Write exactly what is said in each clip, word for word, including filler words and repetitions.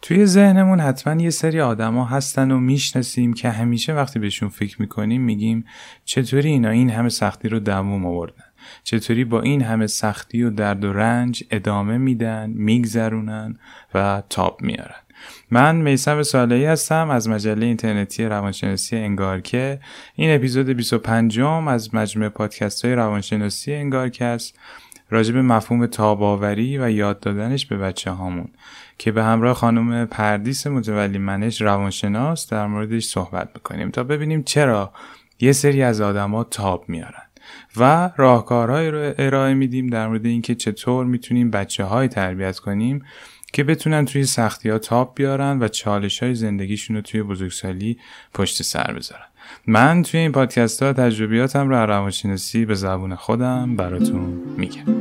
توی ذهنمون حتما یه سری آدما هستن و میشناسیم که همیشه وقتی بهشون فکر میکنیم میگیم چطوری اینا این همه سختی رو دووم آوردن، چطوری با این همه سختی و درد و رنج ادامه میدن، میگذرونن و تاب میارن. من میثم صالحی هستم از مجله اینترنتی روانشناسی انگارکه. این اپیزود بیست و پنجم از مجموعه پادکست های روانشناسی انگارکه است، راجع به مفهوم تاب‌آوری و یاد دادنش به بچه هامون که به همراه خانم پردیس متولی منش روانشناس در موردش صحبت میکنیم تا ببینیم چرا یه سری از آدما تاب میارن و راهکارهایی رو ارائه میدیم در مورد اینکه چطور میتونیم بچه‌های تربیت کنیم که بتونن توی سختی‌ها تاب بیارن و چالش‌های زندگیشون رو توی بزرگسالی پشت سر بذارن. من توی این پادکست‌ها تجربیاتم رو روانشناسی به زبون خودم براتون میگم.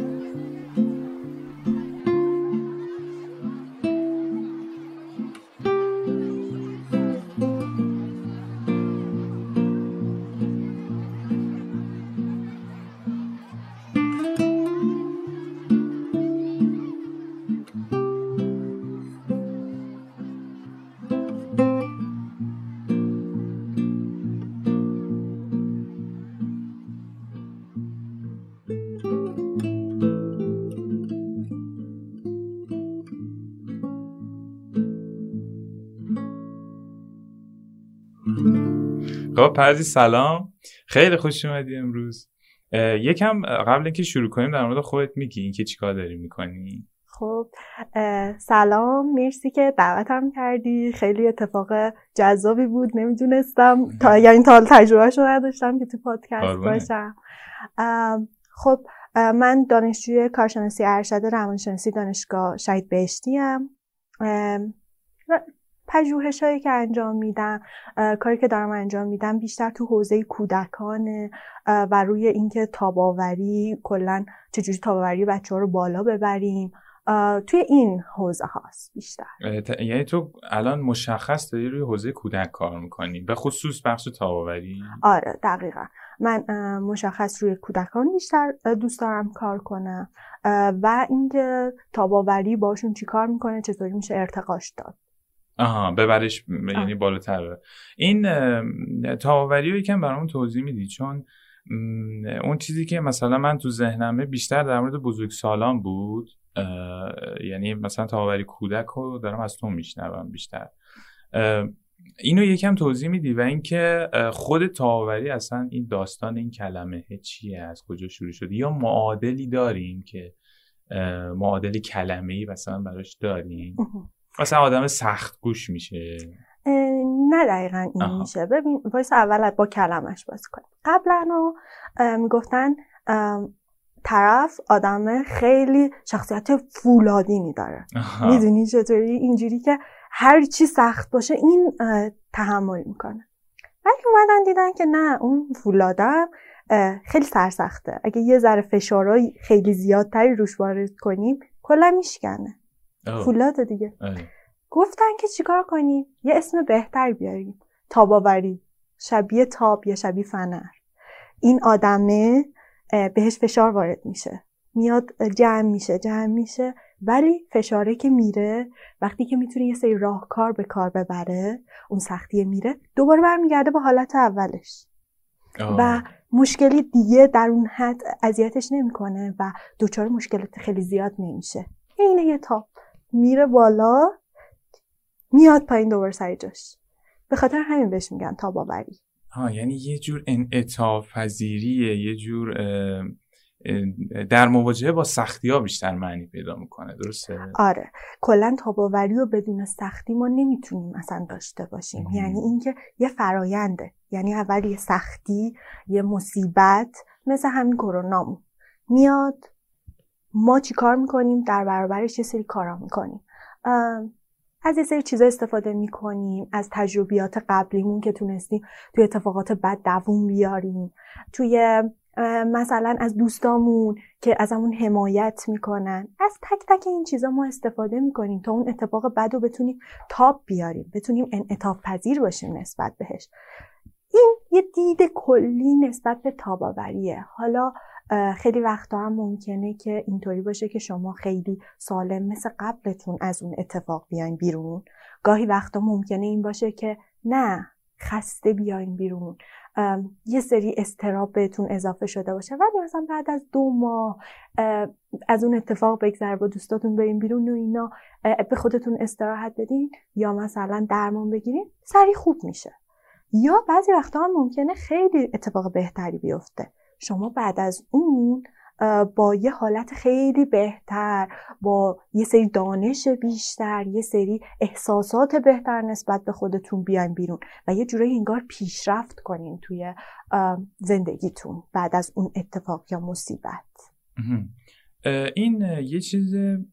خب پردیس سلام، خیلی خوش اومدی امروز. یکم قبل اینکه شروع کنیم در مورد خودت میگی اینکه چیکار داری میکنی؟ خب سلام، مرسی که دعوتم کردی. خیلی اتفاق جذابی بود، نمیدونستم تا یعنی تا تجربهشو نداشتم که تو پادکست باشم. خب من دانشجوی کارشناسی ارشد روانشناسی دانشگاه شهید بهشتی ام. پژوهش‌هایی که انجام میدم، کاری که دارم انجام میدم بیشتر تو حوزه کودکانه و روی اینکه تاب‌آوری کلاً چجوری تاب‌آوری بچه‌ها رو بالا ببریم، توی این حوزه هاست بیشتر. یعنی تو الان مشخص داری روی حوزه کودک کار میکنی، به خصوص بخش تاب‌آوری؟ آره دقیقاً، من مشخص روی کودکان بیشتر دوست دارم کار کنم و اینکه تاب‌آوری باشون چی کار میکنه، چطوری میشه ارتقاش داد. آها ببرش یعنی بالاتر. این تاب‌آوری رو یکم برامون توضیح میدی؟ چون اون چیزی که مثلا من تو ذهنمه بیشتر در مورد بزرگسالان بود، یعنی مثلا تاب‌آوری کودک رو دارم از تو میشنوم بیشتر. اینو یکم توضیح میدی؟ و اینکه خود تاب‌آوری اصلا این داستان این کلمه چیه، از کجا شروع شده، یا معادلی داریم که معادلی کلمه‌ای مثلا براش داریم؟ مثلا آدم سخت گوش میشه؟ نه دقیقا این آها. میشه. ببین وایس اول با کلمش باز کنیم. قبلا میگفتن طرف آدم خیلی شخصیت فولادینی داره، میدونی چطوری؟ اینجوری که هر چی سخت باشه این تحمل میکنه. ولی اومدن دیدن که نه، اون فولادم خیلی سرسخته، اگه یه ذره فشارهای خیلی زیادتری روش وارد کنیم کلا میشکنه. فولاد دیگه. اه. گفتن که چیکار کنیم؟ یه اسم بهتر بیاریم، تاب‌آوری، شبیه تاب یا شبیه فنر. این آدمه بهش فشار وارد میشه، میاد جمع میشه جمع میشه ولی فشاره که میره، وقتی که میتونه یه سری راهکار به کار ببره، اون سختیه میره، دوباره برمیگرده به حالت اولش. آه. و مشکلی دیگه در اون حد اذیتش نمیکنه و دوچار مشکلات خیلی زیاد نمیشه. اینه یه تاب میره بالا میاد پایین دوباره سر جاش. به خاطر همین بهش میگن تاب‌آوری. ها، یعنی یه جور انعطاف پذیریه، یه جور اه اه در مواجهه با سختی‌ها بیشتر معنی پیدا میکنه، درسته؟ آره، کلا تاب‌آوری رو بدون سختی ما نمیتونیم مثلا داشته باشیم. ام. یعنی اینکه یه فراینده، یعنی اول یه سختی، یه مصیبت مثل همین کرونامون میاد، ما چی کار میکنیم؟ در برابرش یه سری کارا میکنیم، از یه سری چیزا استفاده میکنیم، از تجربیات قبلیمون که تونستیم توی اتفاقات بد دووم بیاریم، توی مثلا از دوستامون که ازمون حمایت میکنن، از تک تک این چیزا ما استفاده میکنیم تا اون اتفاق بد رو بتونیم تاب بیاریم، بتونیم انعطاف پذیر باشیم نسبت بهش. این یه دید کلی نسبت به تاب‌آوریه. حالا خیلی وقتا هم ممکنه که اینطوری باشه که شما خیلی سالم مثل قبلتون از اون اتفاق بیاین بیرون. گاهی وقتا ممکنه این باشه که نه خسته بیاین بیرون، یه سری اضطراب بهتون اضافه شده باشه، ولی مثلا بعد از دو ماه از اون اتفاق بگذره، با دوستاتون برین بیرون و اینا، به خودتون استراحت بدین یا مثلا درمان بگیرین، سریع خوب میشه. یا بعضی وقتا هم ممکنه خیلی اتفاق بهتری بیفته، شما بعد از اون با یه حالت خیلی بهتر، با یه سری دانش بیشتر، یه سری احساسات بهتر نسبت به خودتون بیاین بیرون و یه جورایی انگار پیشرفت کنین توی زندگیتون بعد از اون اتفاق یا مصیبت. این یه چیز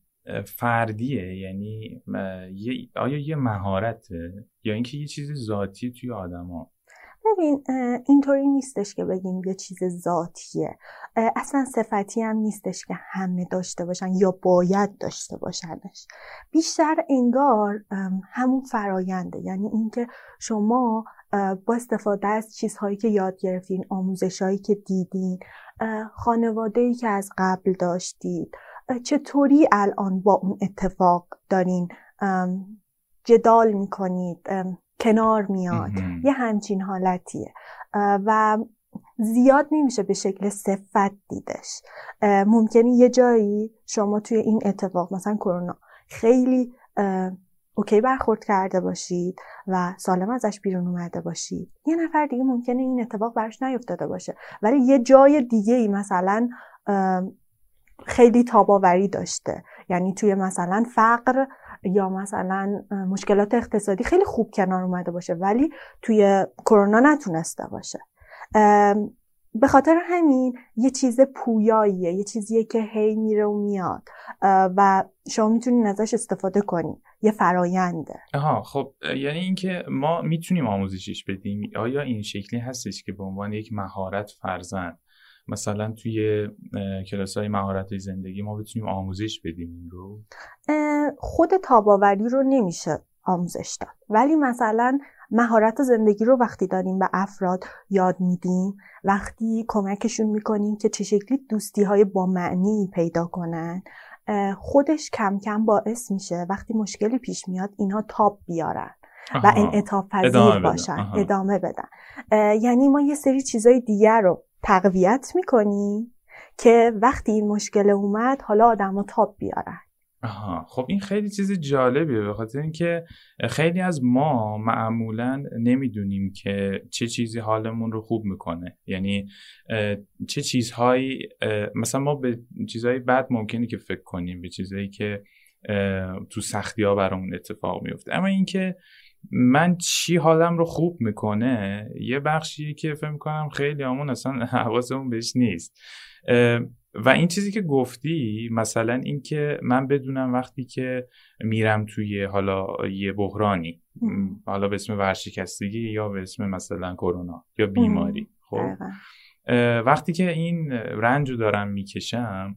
فردیه، یعنی آیا یه مهارته یا اینکه یه چیز ذاتی توی آدما؟ ببین اینطوری نیستش که بگیم یه چیز ذاتیه، اصلا صفتی هم نیستش که همه داشته باشن یا باید داشته باشنش. بیشتر انگار همون فراینده، یعنی اینکه شما با استفاده از چیزهایی که یاد گرفتین، آموزشایی که دیدین، خانواده‌ای که از قبل داشتید، چطوری الان با اون اتفاق دارین جدال میکنید، کنار میاد، یه همچین حالتیه و زیاد نمیشه به شکل صفت دیدش. ممکنه یه جایی شما توی این اتفاق مثلا کرونا خیلی اوکی برخورد کرده باشید و سالم ازش بیرون اومده باشید، یه نفر دیگه ممکنه این اتفاق براش نیفتاده باشه ولی یه جای دیگه ای مثلا خیلی تاباوری داشته، یعنی توی مثلا فقر یا مثلا مشکلات اقتصادی خیلی خوب کنار اومده باشه ولی توی کرونا نتونسته باشه. به خاطر همین یه چیز پویاییه، یه چیزیه که هی میره و میاد و شما میتونین ازش استفاده کنین، یه فراینده. آها، خب یعنی اینکه ما میتونیم آموزشش بدیم. آیا این شکلی هستش که به عنوان یک مهارت فرضاً مثلا توی کلاس‌های مهارت‌های زندگی ما بتونیم آموزش بدیم این رو؟ خود تاباوری رو نمیشه آموزش داد، ولی مثلا مهارت زندگی رو وقتی داریم به افراد یاد میدیم، وقتی کمکشون میکنیم که چه شکلی دوستی‌های با معنی پیدا کنن، خودش کم کم باعث میشه وقتی مشکلی پیش میاد اینها تاب بیارن و انعطاف پذیر باشن، آها. ادامه بدن. یعنی ما یه سری چیزای دیگر رو تقویت میکنیم که وقتی این مشکل اومد حالا آدم‌ها تاب بیارن. آها، خب این خیلی چیز جالبیه، به خاطر اینکه خیلی از ما معمولاً نمیدونیم که چه چیزی حالمون رو خوب میکنه، یعنی چه چیزهایی، مثلا ما به چیزهای بد ممکنه که فکر کنیم، به چیزهایی که تو سختی‌ها برامون اتفاق میفته، اما اینکه من چی حالم رو خوب میکنه یه بخشیه که فکر میکنم خیلی همون اصلا حواسمون بهش نیست. و این چیزی که گفتی، مثلا این که من بدونم وقتی که میرم توی حالا یه بحرانی، حالا به اسم ورشکستگی یا به اسم مثلا کرونا یا بیماری، خب وقتی که این رنج رو دارم میکشم،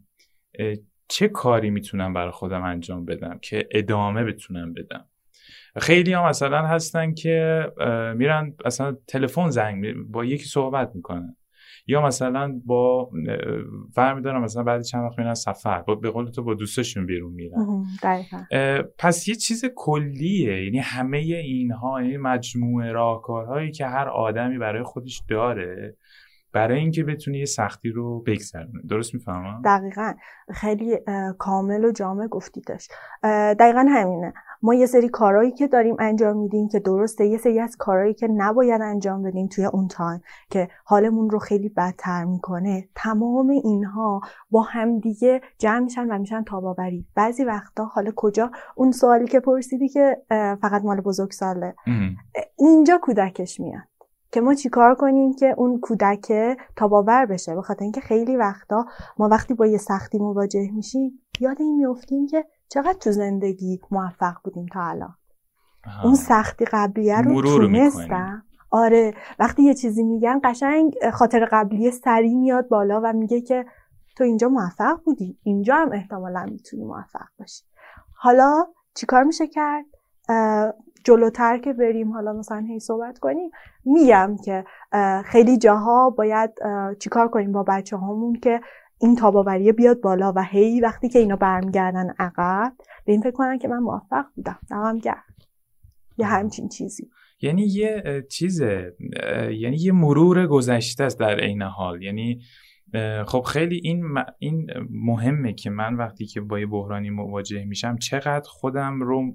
چه کاری میتونم برای خودم انجام بدم که ادامه بتونم بدم؟ خیلی ها مثلا هستن که میرن اصلا تلفن زنگ با یکی صحبت میکنن، یا مثلا با فرمی دارن مثلا بعد چند وقت میرن سفر، با به قول تو با دوستشون بیرون میرن. پس یه چیز کلیه، یعنی همه اینها، یعنی مجموعه راهکارهایی که هر آدمی برای خودش داره برای اینکه بتونه یه سختی رو بگذرونه. درست میفهمم؟ دقیقاً، خیلی کامل و جامع گفتیدش. دقیقاً همینه. ما یه سری کارهایی که داریم انجام میدیم که درسته، یه سری از کارهایی که نباید انجام بدیم توی اون تایم که حالمون رو خیلی بدتر میکنه، تمام اینها با هم دیگه جمع میشن و میشن تاباوری. بعضی وقتا حالا کجا اون سوالی که پرسیدی که فقط مال بزرگساله، اینجا کودکش میاد که ما چیکار کنیم که اون کودک تاباور بشه. به خاطر اینکه خیلی وقتا ما وقتی با یه سختی مواجه میشیم یاد این میافتیم که چقدر تو زندگی موفق بودیم تا الان. آها. اون سختی قبلیه رو تونستم. آره، وقتی یه چیزی میگن قشنگ خاطر قبلیه سری میاد بالا و میگه که تو اینجا موفق بودی، اینجا هم احتمالاً میتونی موفق باشی. حالا چیکار میشه کرد؟ جلوتر که بریم حالا مثلا هی صحبت کنیم میگم که خیلی جاها باید چیکار کنیم با بچه هامون که این تاباوریه بیاد بالا و هی وقتی که اینا برمیگردن عقب به این فکر کنن که من موفق بودم دمم گرم یه همچین چیزی. یعنی یه چیزه، یعنی یه مرور گذشته است در عین حال. یعنی خب خیلی این این مهمه که من وقتی که با یه بحرانی مواجه میشم چقدر خودم رو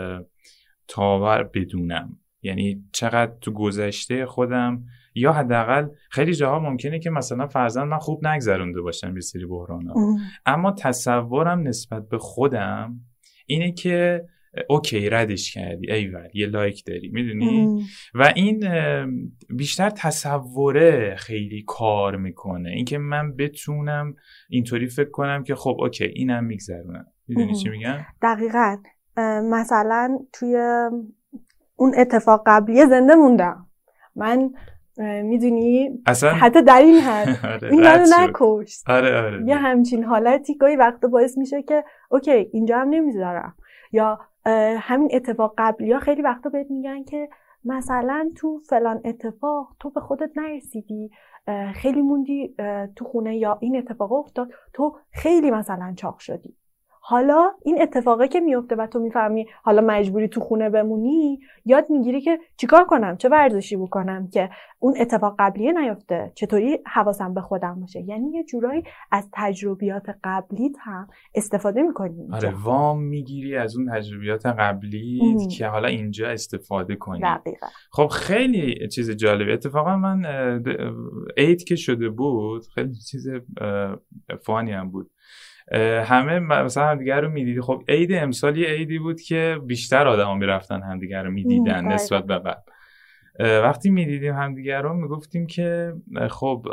تاور بدونم، یعنی چقدر تو گذشته خودم، یا حداقل خیلی جاها ممکنه که مثلا فرضاً من خوب نگذرونده باشم یه سری بحرانا، اما تصورم نسبت به خودم اینه که اوکی ردش کردی، ایول یه لایک داری، میدونی؟ و این بیشتر تصوره خیلی کار میکنه، اینکه من بتونم اینطوری فکر کنم که خب اوکی اینم میگذرونم. میدونی چی میگم؟ دقیقاً. مثلا توی اون اتفاق قبلی زنده موندم من، میدونی اصلا حتی در این حد آره این منو نکشت. آره آره یه همچین حالتی گاهی وقتا باعث میشه که اوکی اینجا هم نمیذارم. یا همین اتفاق قبلی ها خیلی وقتا بهت میگن که مثلا تو فلان اتفاق تو به خودت نرسیدی، خیلی موندی تو خونه، یا این اتفاق افتاد تو خیلی مثلا چاق شدی. حالا این اتفاقی که میفته و تو میفهمی حالا مجبوری تو خونه بمونی، یاد میگیری که چیکار کنم، چه ورزشی بکنم که اون اتفاق قبلیه نیفته، چطوری حواسم به خودم باشه. یعنی یه جورایی از تجربیات قبلیت هم استفاده میکنی. آره وام میگیری از اون تجربیات قبلیت که حالا اینجا استفاده کنی. دقیقاً. خب خیلی چیز جالبی. اتفاقا من عید که شده بود خیلی چیز فانی هم بود. همه مثلا همدیگر رو میدیدی. خب عید امسال یه عیدی بود که بیشتر آدما میرفتن همدیگر رو میدیدن نسبت به قبل. وقتی میدیدیم همدیگر رو میگفتیم که خب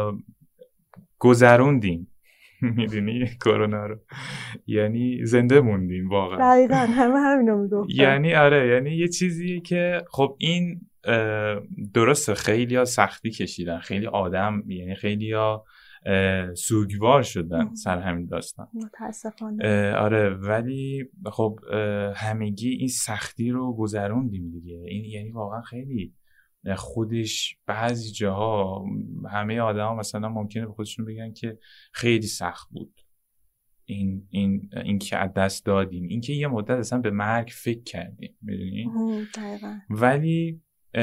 گذروندیم، میدونی کرونا رو، یعنی زنده موندیم واقعا. دقیقاً همه همینو میگفتن. یعنی آره یعنی یه چیزیه که خب این درسته خیلی ها سختی کشیدن، خیلی آدم یعنی خیلی ها سوگوار شدن سر همین داستان متاسفانه. آره ولی خب همگی این سختی رو گذروندیم دیگه. این یعنی واقعا خیلی خودش بعضی جاها همه آدم ها مثلا ممکنه به خودشون بگن که خیلی سخت بود این این این که از دست دادیم، این که یه مدت اصلا به مرگ فکر کردیم، میدونی؟ ولی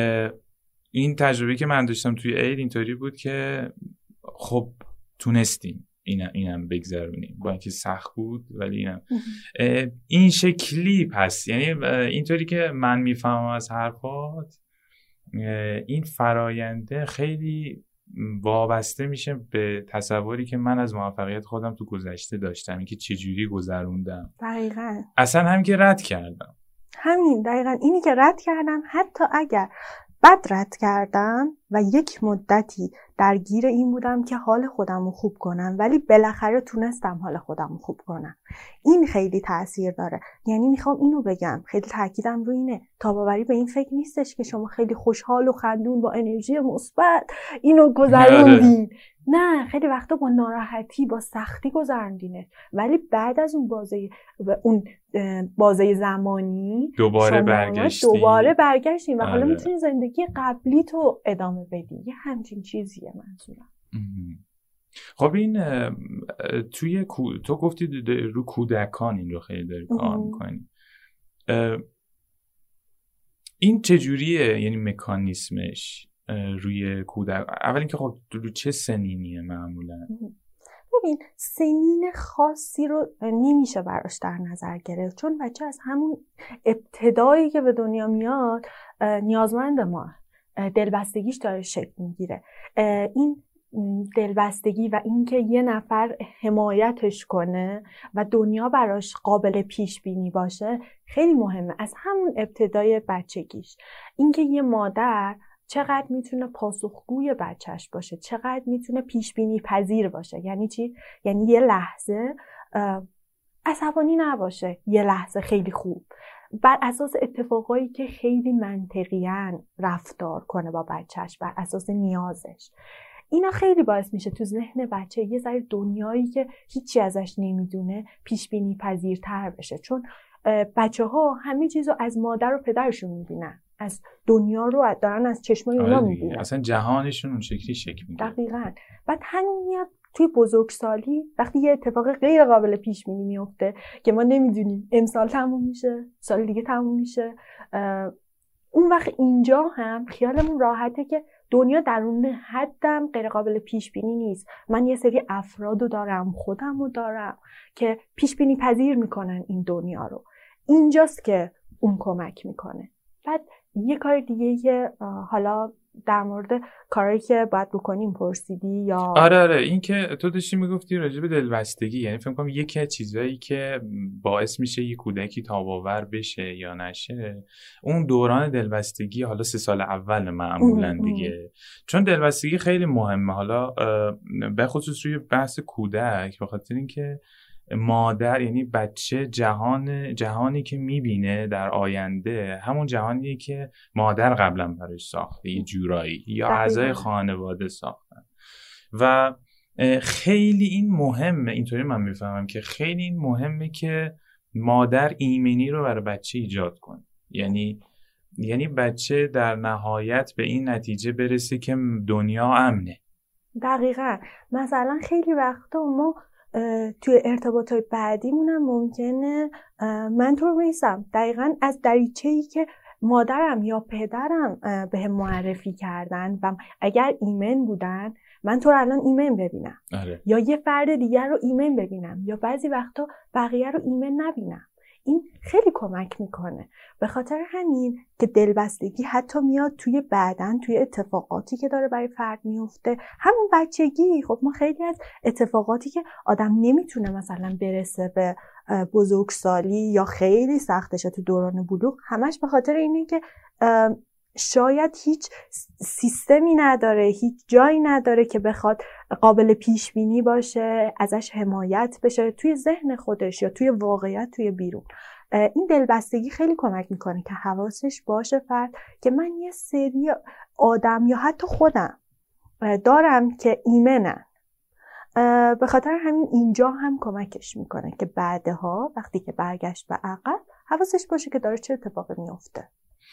این تجربه که من داشتم توی عید اینطوری بود که خب تونستیم اینم اینم بگذرونیم، با اینکه سخت بود ولی اینم این شکلی. پس یعنی اینطوری که من میفهمم از حرفات، این فراینده خیلی وابسته میشه به تصوری که من از موفقیت خودم تو گذشته داشتم، اینکه چجوری گذروندم. دقیقاً. اصلا همین که رد کردم، همین دقیقاً اینی که رد کردم، حتی اگر بد رد کردم و یک مدتی درگیر این بودم که حال خودم رو خوب کنم، ولی بالاخره تونستم حال خودم رو خوب کنم. این خیلی تأثیر داره. یعنی میخوام اینو بگم، خیلی تاکیدم روی اینه، تاباوری به این فکر نیستش که شما خیلی خوشحال و خندون با انرژی مثبت اینو گذروندین. نه، خیلی وقتا با ناراحتی با سختی گذروندینه، ولی بعد از اون بازه اون بازه زمانی دوباره برگشتین دوباره برگشتین و حالا میتونی زندگی قبلی تو ادامه بدی. یه همچین چیزیه منظورم. خب این توی تو گفتی رو کودکان این رو خیلی داری کار میکنی، این چجوریه؟ یعنی مکانیسمش روی کودک اول اینکه خب رو چه سنینیه معمولا؟ ببین سنین خاصی رو نمیشه براش در نظر گرفت، چون بچه از همون ابتدایی که به دنیا میاد نیازمند ما، دلبستگیش داره شکل میگیره. این دلبستگی و اینکه یه نفر حمایتش کنه و دنیا براش قابل پیش بینی باشه خیلی مهمه از همون ابتدای بچگیش. اینکه یه مادر چقدر میتونه پاسخگوی بچهش باشه، چقدر میتونه پیش بینی پذیر باشه. یعنی چی؟ یعنی یه لحظه عصبانی نباشه، یه لحظه خیلی خوب، بر اساس اتفاقایی که خیلی منطقیاً رفتار کنه با بچهش، بر اساس نیازش. اینا خیلی باعث میشه تو ذهن بچه یه ذره دنیایی که هیچی ازش نمیدونه پیش بینی پذیرتر بشه، چون بچه ها همه چیز رو از مادر و پدرشون میبینن، از دنیا رو دارن از چشمای اونا میبینن، اصلا جهانشون اون شکلی شکل میگیره. دقیقاً. بعد همین میاد توی بزرگسالی، وقتی یه اتفاق غیر قابل پیش بینی میفته که ما نمیدونیم امسال تموم میشه، سال دیگه تموم میشه، اون وقت اینجا هم خیالمون راحته که دنیا در اون حدم غیر قابل پیش بینی نیست. من یه سری افرادو دارم، خودمو دارم که پیش بینی پذیر میکنن این دنیا رو. اینجاست که اون کمک میکنه. بعد یه کار دیگه که حالا در مورد کاری که باید بکنیم پرسیدی یا آره آره این که تو داشتی میگفتی راجع به دلبستگی، یعنی فکر کنم یکی از چیزایی که باعث میشه یه کودکی تاب‌آور بشه یا نشه اون دوران دلبستگی، حالا سه سال اول معمولا دیگه، چون دلبستگی خیلی مهمه. حالا به خصوص روی بحث کودک، به خاطر اینکه مادر یعنی بچه جهان جهانی که میبینه در آینده همون جهانیه که مادر قبلا براش ساخته یه جورایی یا اعضای خانواده ساختن و خیلی این مهمه. اینطوری من میفهمم که خیلی این مهمه که مادر ایمنی رو برای بچه ایجاد کنه، یعنی یعنی بچه در نهایت به این نتیجه برسه که دنیا امنه. دقیقاً. مثلا خیلی وقتا ما توی ارتباطات بعدیمونم ممکنه من طور میسم دقیقاً از دریچه‌ای که مادرم یا پدرم به هم معرفی کردن و اگر ایمن بودن من تو الان ایمن ببینم. آره. یا یه فرد دیگر رو ایمن ببینم یا بعضی وقتا بقیه رو ایمن نبینم. این خیلی کمک میکنه. به خاطر همین که دلبستگی حتی میاد توی بعدن توی اتفاقاتی که داره برای فرد میفته، همون بچگی. خب ما خیلی از اتفاقاتی که آدم نمیتونه مثلا برسه به بزرگسالی یا خیلی سختشه تو دوران بلوغ، همش به خاطر اینه که شاید هیچ سیستمی نداره، هیچ جایی نداره که بخواد قابل پیش بینی باشه، ازش حمایت بشه توی ذهن خودش یا توی واقعیت توی بیرون. این دلبستگی خیلی کمک میکنه که حواسش باشه فرد که من یه سری آدم یا حتی خودم دارم که ایمنن. به خاطر همین اینجا هم کمکش میکنه که بعدها وقتی که برگشت به عقب حواسش باشه که داره چه اتفاقی میفته.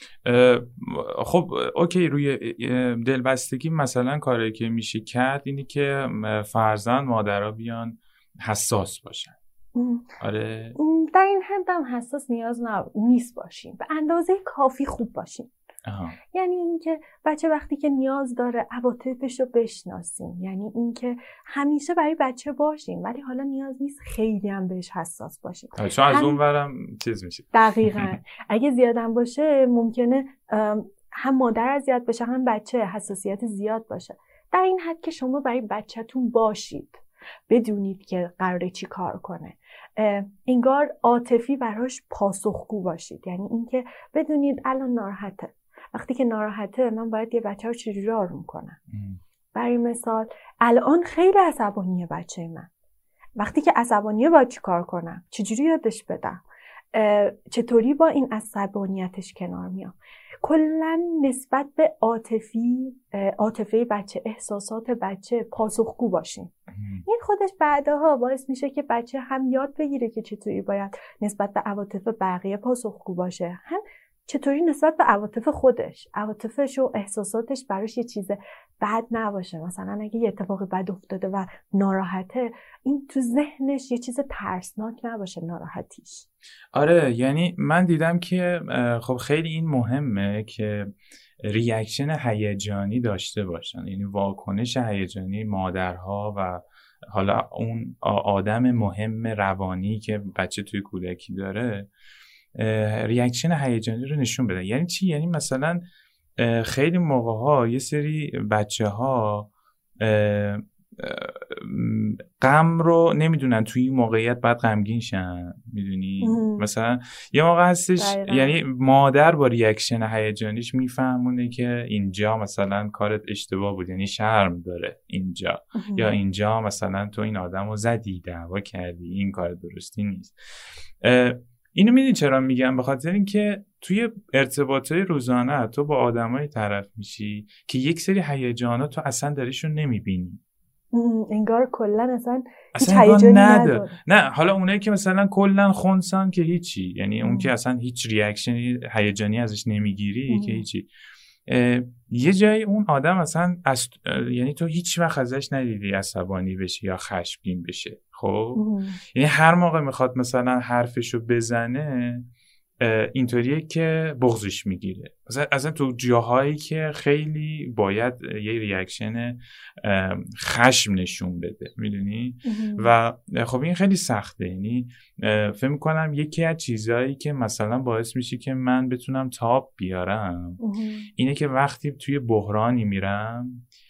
خب اوکی، روی دلبستگی مثلا کاری که میشه کرد اینی که فرزند مادرها بیان حساس باشن. آره در این حد هم حساس نیاز نیست باشیم، به اندازه کافی خوب باشیم. آها. یعنی اینکه بچه وقتی که نیاز داره عواطفش رو بشناسیم، یعنی اینکه همیشه برای بچه باشیم ولی حالا نیاز نیست خیلی هم بهش حساس باشیم، چون از اون ورم چیز میشه. دقیقاً. اگه زیادم باشه ممکنه هم مادر اذیت بشه هم بچه حساسیت زیاد باشه. در این حد که شما برای بچه‌تون باشید، بدونید که قراره چی کار کنه، انگار عاطفی براش پاسخگو باشید. یعنی اینکه بدونید الان ناراحته، وقتی که ناراحته من باید یه بچه رو چجوری آروم کنم. برای مثال الان خیلی عصبانیه بچه من، وقتی که عصبانیه باید چی کار کنم، چجوری یادش بدم، چطوری با این عصبانیتش کنار میام. کلا نسبت به عاطفی عاطفه بچه، احساسات بچه پاسخگو باشیم. این خودش بعدها باعث میشه که بچه هم یاد بگیره که چطوری باید نسبت به عواطف بقیه پاسخگو باشه، هم چطوری نسبت به عواطف خودش، عواطفش و احساساتش براش یه چیز بد نباشه. مثلا اگه یه اتفاق بد افتاده و ناراحته، این تو ذهنش یه چیز ترسناک نباشه ناراحتیش. آره، یعنی من دیدم که خب خیلی این مهمه که ریاکشن هیجانی داشته باشن، یعنی واکنش هیجانی مادرها و حالا اون آدم مهم روانی که بچه توی کودکی داره ریاکشن هیجانی رو نشون بدن. یعنی چی؟ یعنی مثلا خیلی موقع ها یه سری بچه ها غم رو نمیدونن توی این موقعیت باید غمگین شن، میدونی؟ مثلا یه موقع هستش دایره. یعنی مادر با ریاکشن هیجانیش میفهمونه که اینجا مثلا کارت اشتباه بود، یعنی شرم داره اینجا یا اینجا مثلا تو این آدم رو زدی، دعوا کردی، این کار درستی نیست. اینو میدونی چرا میگم؟ به خاطر اینکه توی ارتباطهای روزانه تو با آدمای طرف میشی که یک سری هیجانات تو اصلا درشون نمیبینی. انگار کلا اصلا هیچ هیجانی نداره. نه حالا اونایی که مثلا کلا خونسان که هیچی، یعنی اون که اصلا هیچ ریاکشنی هیجانی ازش نمیگیری ام. که هیچی. یه جای اون آدم اصلا از... یعنی تو هیچ وقت ازش ندیدی عصبانی بشه یا خشمگین بشه. خب یعنی هر موقع میخواد مثلا حرفشو بزنه اینطوریه که بغضش میگیره. مثلا اصلا تو جاهایی که خیلی باید یه ریاکشن خشم نشون بده، میدونی؟ و خب این خیلی سخته. یعنی فکر میکنم یکی از چیزایی که مثلا باعث میشه که من بتونم تاب بیارم اینه که وقتی توی بحرانی میرم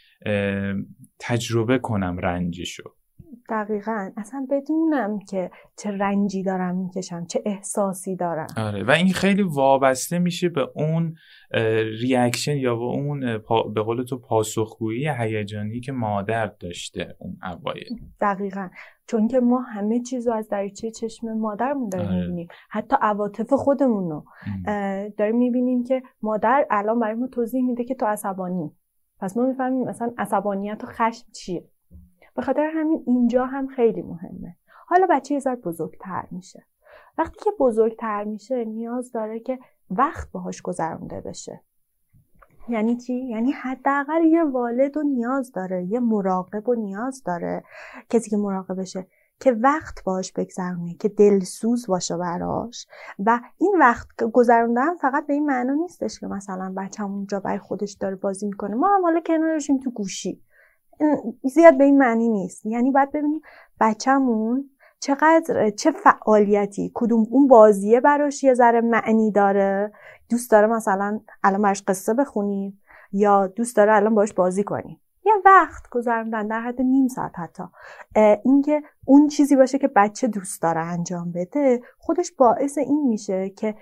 تجربه کنم رنجشو. دقیقاً، اصلا بدونم که چه رنجی دارم میکشم، چه احساسی دارم. آره، و این خیلی وابسته میشه به اون ریاکشن یا به اون پا به قول تو پاسخگویی هیجانی که مادر داشته اون اوایل. دقیقاً، چون که ما همه چیزو از دریچه چشم مادرمون داریم میبینیم. حتی عواطف خودمون رو داریم میبینیم که مادر الان برای ما توضیح میده که تو عصبانی، پس ما میفهمیم مثلا عصبانیت و خشم چیه. به خاطر همین اینجا هم خیلی مهمه. حالا بچه یه ذره بزرگتر میشه. وقتی که بزرگتر میشه نیاز داره که وقت باهاش گذرونده بشه. یعنی چی؟ یعنی حداقل یه والد رو نیاز داره، یه مراقب رو نیاز داره، کسی که مراقب بشه که وقت باهاش بگذرونه، که دلسوز باشه براش. و این وقت گذروندن فقط به این معنا نیستش که مثلا بچه‌مون اونجا برای خودش داره بازی میکنه، ما هم حالا کنارشیم تو گوشی. زیاد به این معنی نیست. یعنی باید ببینیم بچه‌مون چقدر چه فعالیتی، کدوم اون بازیه براش یه ذره معنی داره، دوست داره مثلا الان براش قصه بخونیم یا دوست داره الان باش بازی کنیم. یه وقت گذروندن در حد نیم ساعت حتی، اینکه اون چیزی باشه که بچه دوست داره انجام بده، خودش باعث این میشه که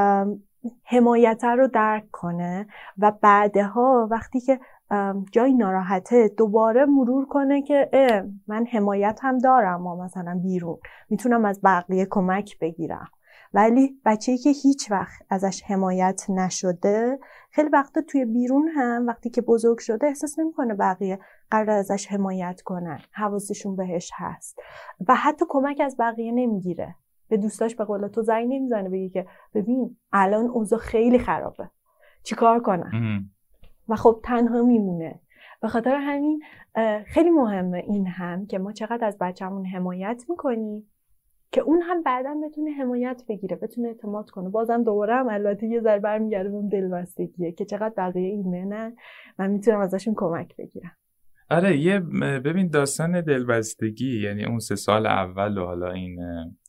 حمایت رو درک کنه و بعدها وقتی که جای ناراحته دوباره مرور کنه که من حمایت هم دارم، و مثلا بیرون میتونم از بقیه کمک بگیرم. ولی بچه‌ای که هیچ وقت ازش حمایت نشده خیلی وقتا توی بیرون هم وقتی که بزرگ شده احساس نمی‌کنه بقیه قرار ازش حمایت کنن، حواسشون بهش هست و حتی کمک از بقیه نمیگیره. به دوستاش به قول تو زنگ نمیزنه بگی که ببین الان اوضاع خیلی خرابه چیکار کنم، و خب تنها میمونه. به خاطر همین خیلی مهمه این هم که ما چقدر از بچه‌مون حمایت میکنیم که اون هم بعداً بتونه حمایت بگیره، بتونه اعتماد کنه. بازم دوباره هم البته یه ذره برمیگرده به اون دلبستگیه که چقدر بقیه ایمنن من میتونم ازشون کمک بگیرم. آره، یه ببین داستان دلبستگی یعنی اون سه سال اول و حالا این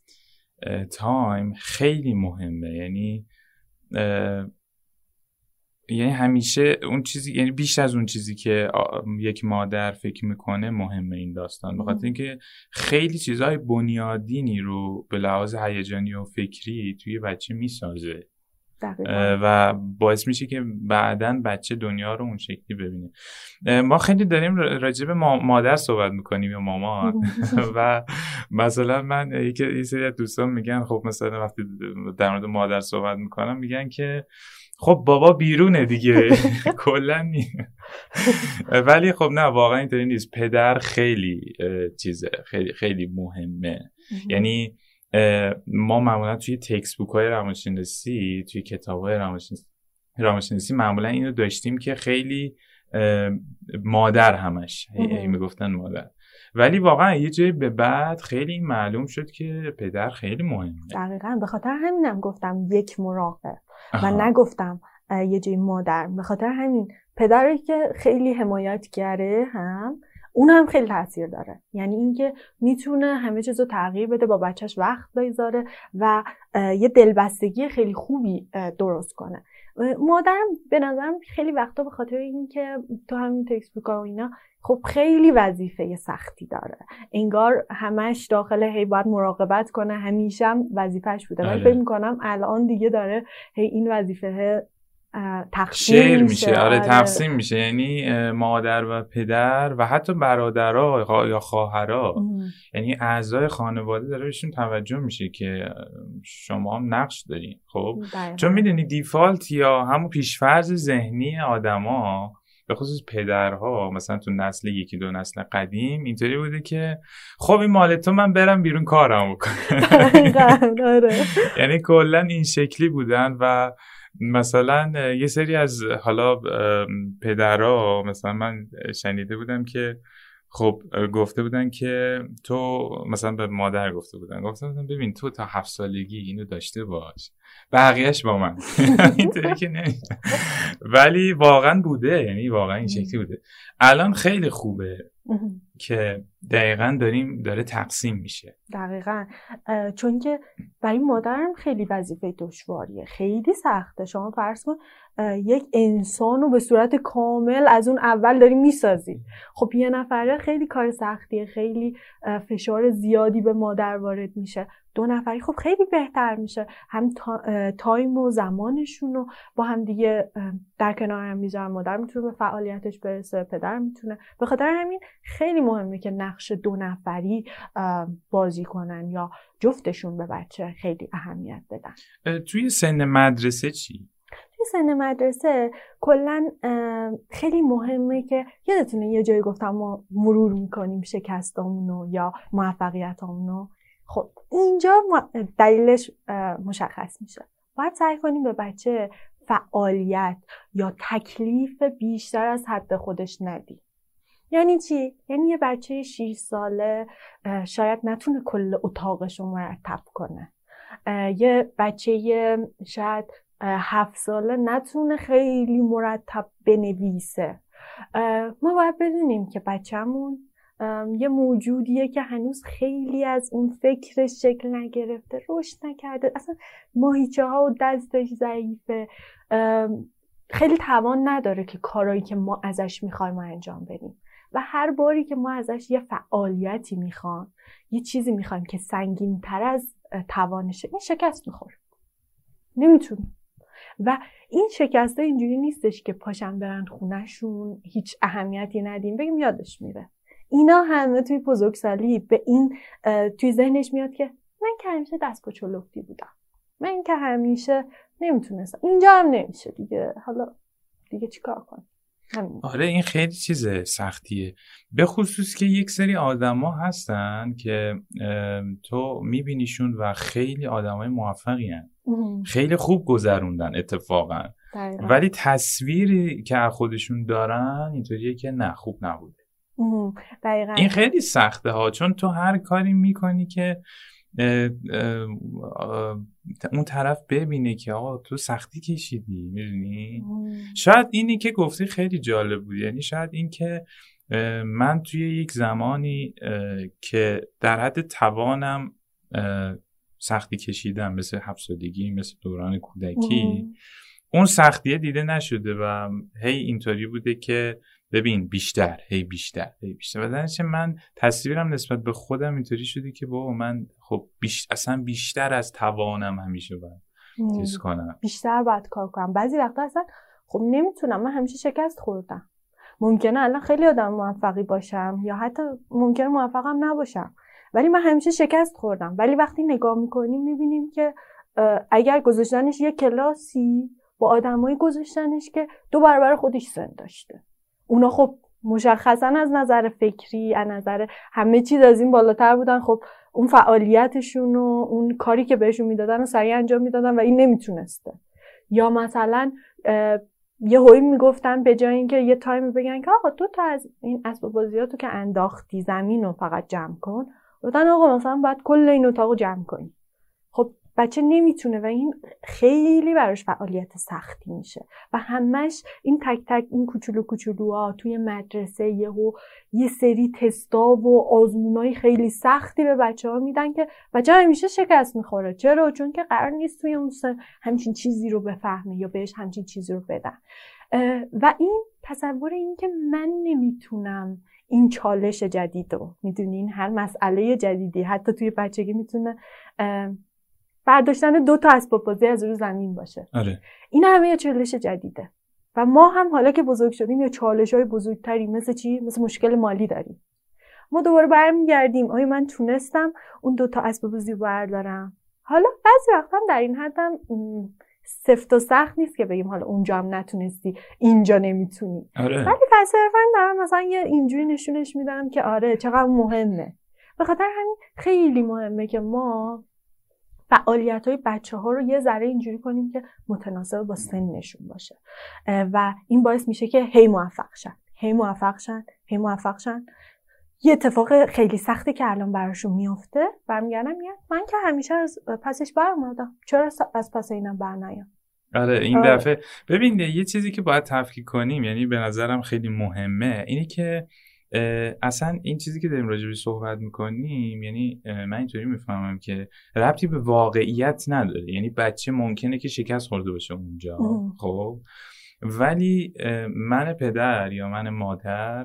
تایم خیلی مهمه. یعنی یعنی همیشه اون چیزی، یعنی بیش از اون چیزی که یک مادر فکر میکنه مهمه این داستان، به خاطر اینکه خیلی چیزهای بنیادینی رو به لحاظ هیجانی و فکری توی بچه میسازه و باعث میشه که بعداً بچه دنیا رو اون شکلی ببینه. ما خیلی داریم راجع به مادر صحبت میکنیم یا مامان و مثلا من یه سری از دوستان میگن خب مثلا وقتی در مورد مادر صحبت میکنم میگن که خب بابا بیرونه دیگه کلا نی. ولی خب نه، واقعا اینطوری نیست. پدر خیلی چیزه، خیلی خیلی مهمه. یعنی ما معمولا توی تکست بوک های روانشناسی، توی کتاب های روانشناسی روانشناسی معمولا اینو داشتیم که خیلی مادر همش هی میگفتن مادر، ولی واقعا یه جای به بعد خیلی معلوم شد که پدر خیلی مهمه. دقیقاً، به خاطر همینم گفتم یک مراقب و نگفتم یه جای مادر. به خاطر همین پدری که خیلی حمایت کرده هم اون هم خیلی تاثیر داره. یعنی اینکه میتونه همه چیزو تغییر بده، با بچهش وقت بذاره و یه دلبستگی خیلی خوبی درست کنه. مادرم به نظرم خیلی وقتا به خاطر اینکه تو همین تکست بوک و اینا خب خیلی وظیفه سختی داره، انگار همش داخل هی باید مراقبت کنه، همیشه هم وظیفه‌اش بوده. من فکر می‌کنم الان دیگه داره هی این وظیفه تقسیم میشه. آره تقسیم میشه. یعنی مادر و پدر و حتی برادرها یا خواهرها، یعنی اعضای خانواده داره بهشون توجه میشه که شما هم نقش دارین. خب چون میدونی دیفالت یا همون پیشفرض ذهنی آدما به خصوص پدرها مثلا تو نسل یکی دو نسل قدیم اینطوری بوده که خب این مال تو، من برم بیرون کارم بکنم. یعنی کلا این شکلی بودن و مثلا یه سری از حالا پدرها مثلا من شنیده بودم که خب گفته بودن که تو مثلا به مادر گفته بودن گفته بودن ببین تو تا هفت سالگی اینو داشته باش، بقیهش با من. اینطوری که نمیشه، ولی واقعا بوده، یعنی واقعا این شکلی بوده. الان خیلی خوبه که دقیقاً داریم داره تقسیم میشه. دقیقاً، چون که برای مادرم خیلی وظیفه دشواریه، خیلی سخته. شما فرض کن یک انسان رو به صورت کامل از اون اول داری میسازی. خب یه نفره خیلی کار سختیه، خیلی فشار زیادی به مادر وارد میشه. دو نفری خب خیلی بهتر میشه، هم تا، تایم و زمانشون رو با هم دیگه در کنار هم میذارن. مادر میتونه به فعالیتش برسه، پدر میتونه. به خاطر همین خیلی مهمه که نقش دو نفری بازی کنن یا جفتشون به بچه خیلی اهمیت بدن. توی سن مدرسه چی؟ توی سن مدرسه کلن خیلی مهمه که یادتونه یه جایی گفتم ما مرور میکنیم شکستامونو یا موفقیتامونو. خب اینجا دلیلش مشخص میشه. باید سعی کنیم به بچه فعالیت یا تکلیف بیشتر از حد خودش ندیم. یعنی چی؟ یعنی یه بچه شش ساله شاید نتونه کل اتاقش رو مرتب کنه. یه بچه شاید هفت ساله نتونه خیلی مرتب بنویسه. ما باید بدونیم که بچه‌مون یه موجودیه که هنوز خیلی از اون فکرش شکل نگرفته، رشد نکرده، اصلا ماهیچه ها و دستش ضعیفه، خیلی توان نداره که کارایی که ما ازش میخوایم انجام بدیم. و هر باری که ما ازش یه فعالیتی میخوایم، یه چیزی میخوایم که سنگین تر از توانشه، این شکست میخوره، نمیتونه. و این شکسته اینجوری نیستش که پاشن برن خونهشون هیچ اهمیتی ندیم بگیم یادش میره. اینا همه توی بزرگسالی به این توی ذهنش میاد که من که همیشه دست پا چلفتی بودم، من که همیشه نمیتونستم، اینجا هم نمیشه دیگه، حالا دیگه چیکار کنم. آره این خیلی چیز سختیه، به خصوص که یک سری آدما هستن که تو میبینیشون و خیلی آدمای موفقی هن. خیلی خوب گذروندن اتفاقا، دقیقا. ولی تصویری که خودشون دارن اینطوریه که نه خوب نبوده. دقیقا. این خیلی سخته ها، چون تو هر کاری میکنی که اه اه اه اون طرف ببینه که آقا تو سختی کشیدی، میدونی؟ شاید اینی که گفتی خیلی جالب بود، یعنی شاید این که من توی یک زمانی که در حد توانم سختی کشیدم، مثل هفت سالگی، مثل دوران کودکی، اون سختیه دیده نشده و هی اینطوری بوده که ببین بیشتر، هی بیشتر، هی بیشتر. و درنچه من تصویرم نسبت به خودم اینطوری شده که بابا من خب بیش... اصلا بیشتر از توانم همیشه باید چیز کنم، بیشتر باید کار کنم. بعضی وقتا اصلا خب نمیتونم، من همیشه شکست خوردم. ممکنه الان خیلی آدم موفقی باشم یا حتی ممکنه موفقم نباشم، ولی من همیشه شکست خوردم. ولی وقتی نگاه میکنیم میبینیم که اگر گذاشتنش یه کلاسی با آدمایی گذاشتنش که دو برابر خودش سن داشته، اونا خب مشخصا از نظر فکری، از نظر همه چیز از این بالاتر بودن، خب اون فعالیتشون و اون کاری که بهشون میدادن و سریع انجام میدادن و این نمیتونسته. یا مثلا یه هوی میگفتن به جای اینکه یه تایم بگن که آقا دو تا از این اسباب بازیاتو که انداختی زمین رو فقط جمع کن، گفتن آقا مثلا باید کل این اتاقو جمع کنی. خب بچه نمیتونه و این خیلی براش فعالیت سختی میشه و همش این تک تک این کوچولو کوچولوها توی مدرسه یهو یه سری تستا و آزمونای خیلی سختی به بچه‌ها میدن که بچه همیشه شکست میخوره. چرا؟ چون که قرار نیست توی اون سن همچین چیزی رو بفهمه یا بهش همچین چیزی رو بدن. و این تصور این که من نمیتونم این چالش جدید رو، میدونین هر مسئله جدیدی حتی توی بچگی میتونه برداشتن دو تا اسباب بازی از روی زمین باشه. آره. این همه یه چالش جدیده و ما هم حالا که بزرگ شدیم یا چالش‌های بزرگتری مثل چی؟ مثل مشکل مالی داریم. ما دوباره برمیگردیم آیا من تونستم اون دو تا اسباب بازی بردارم؟ حالا بعضی وقتا در این حدم سفت و سخت نیست که بگیم حالا اونجا هم نتونستی اینجا نمیتونی. آره. ولی فلسفه‌اً دارم مثلا یه اینجوری نشونش میدم که آره چقدر مهمه. به خاطر همین خیلی مهمه که ما فعالیت‌های بچه‌ها رو یه ذره اینجوری کنیم که متناسب با سنشون باشه و این باعث میشه که هی موفق شن هی موفق شن هی موفق شن. یه اتفاق خیلی سختی که الان براشون میفته برمیگردن میگن من که همیشه از پسش برمیادم، چرا از پس اینم برنیام؟ آره این دفعه ببین یه چیزی که باید تفکیک کنیم، یعنی به نظرم خیلی مهمه، اینی که اصلا این چیزی که داریم راجعش صحبت میکنیم، یعنی من اینطوری میفهمم که ربطی به واقعیت نداره. یعنی بچه ممکنه که شکست خورده باشه اونجا ام. خب ولی من پدر یا من مادر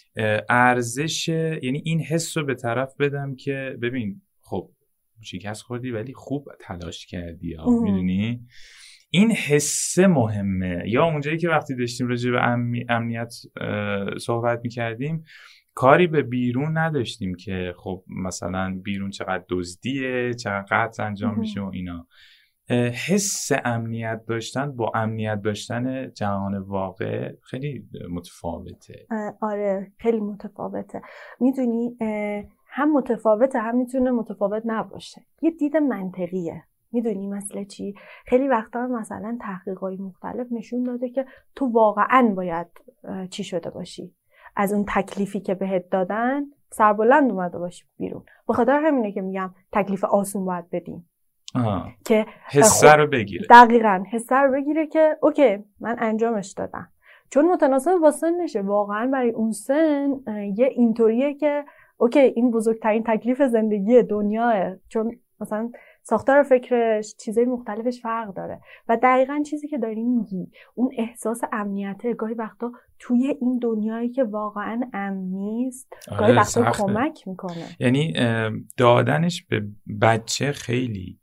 ارزش، یعنی این حس رو به طرف بدم که ببین خب شکست خوردی ولی خوب تلاش کردی، میدونی این حس مهمه. یا اونجایی که وقتی داشتیم راجع به امنیت صحبت میکردیم کاری به بیرون نداشتیم که خب مثلا بیرون چقدر دزدیه، چقدر قتل انجام میشه و اینا. حس امنیت داشتن با امنیت داشتن جهان واقع خیلی متفاوته. آره خیلی متفاوته. میدونی هم متفاوته هم میتونه متفاوت نباشه. یه دید منطقیه. میدونی مثلا چی؟ خیلی وقتا مثلا تحقیقات مختلف نشون داده که تو واقعاً باید چی شده باشی، از اون تکلیفی که بهت دادن سربلند اومده باشی بیرون. به خاطر همینه که میگم تکلیف آسون باید بدیم. آه. که حسه رو بگیره. دقیقاً حسه رو بگیره که اوکی من انجامش دادم، چون متناسب با سنشه. واقعاً برای اون سن یه اینطوریه که اوکی این بزرگترین تکلیف زندگی دنیاه، چون مثلا ساختار فکرش چیزای مختلفش فرق داره. و دقیقاً چیزی که داری میگی، اون احساس امنیته گاهی وقتا توی این دنیایی که واقعاً امن نیست گاهی آره وقتا کمک میکنه. یعنی دادنش به بچه خیلی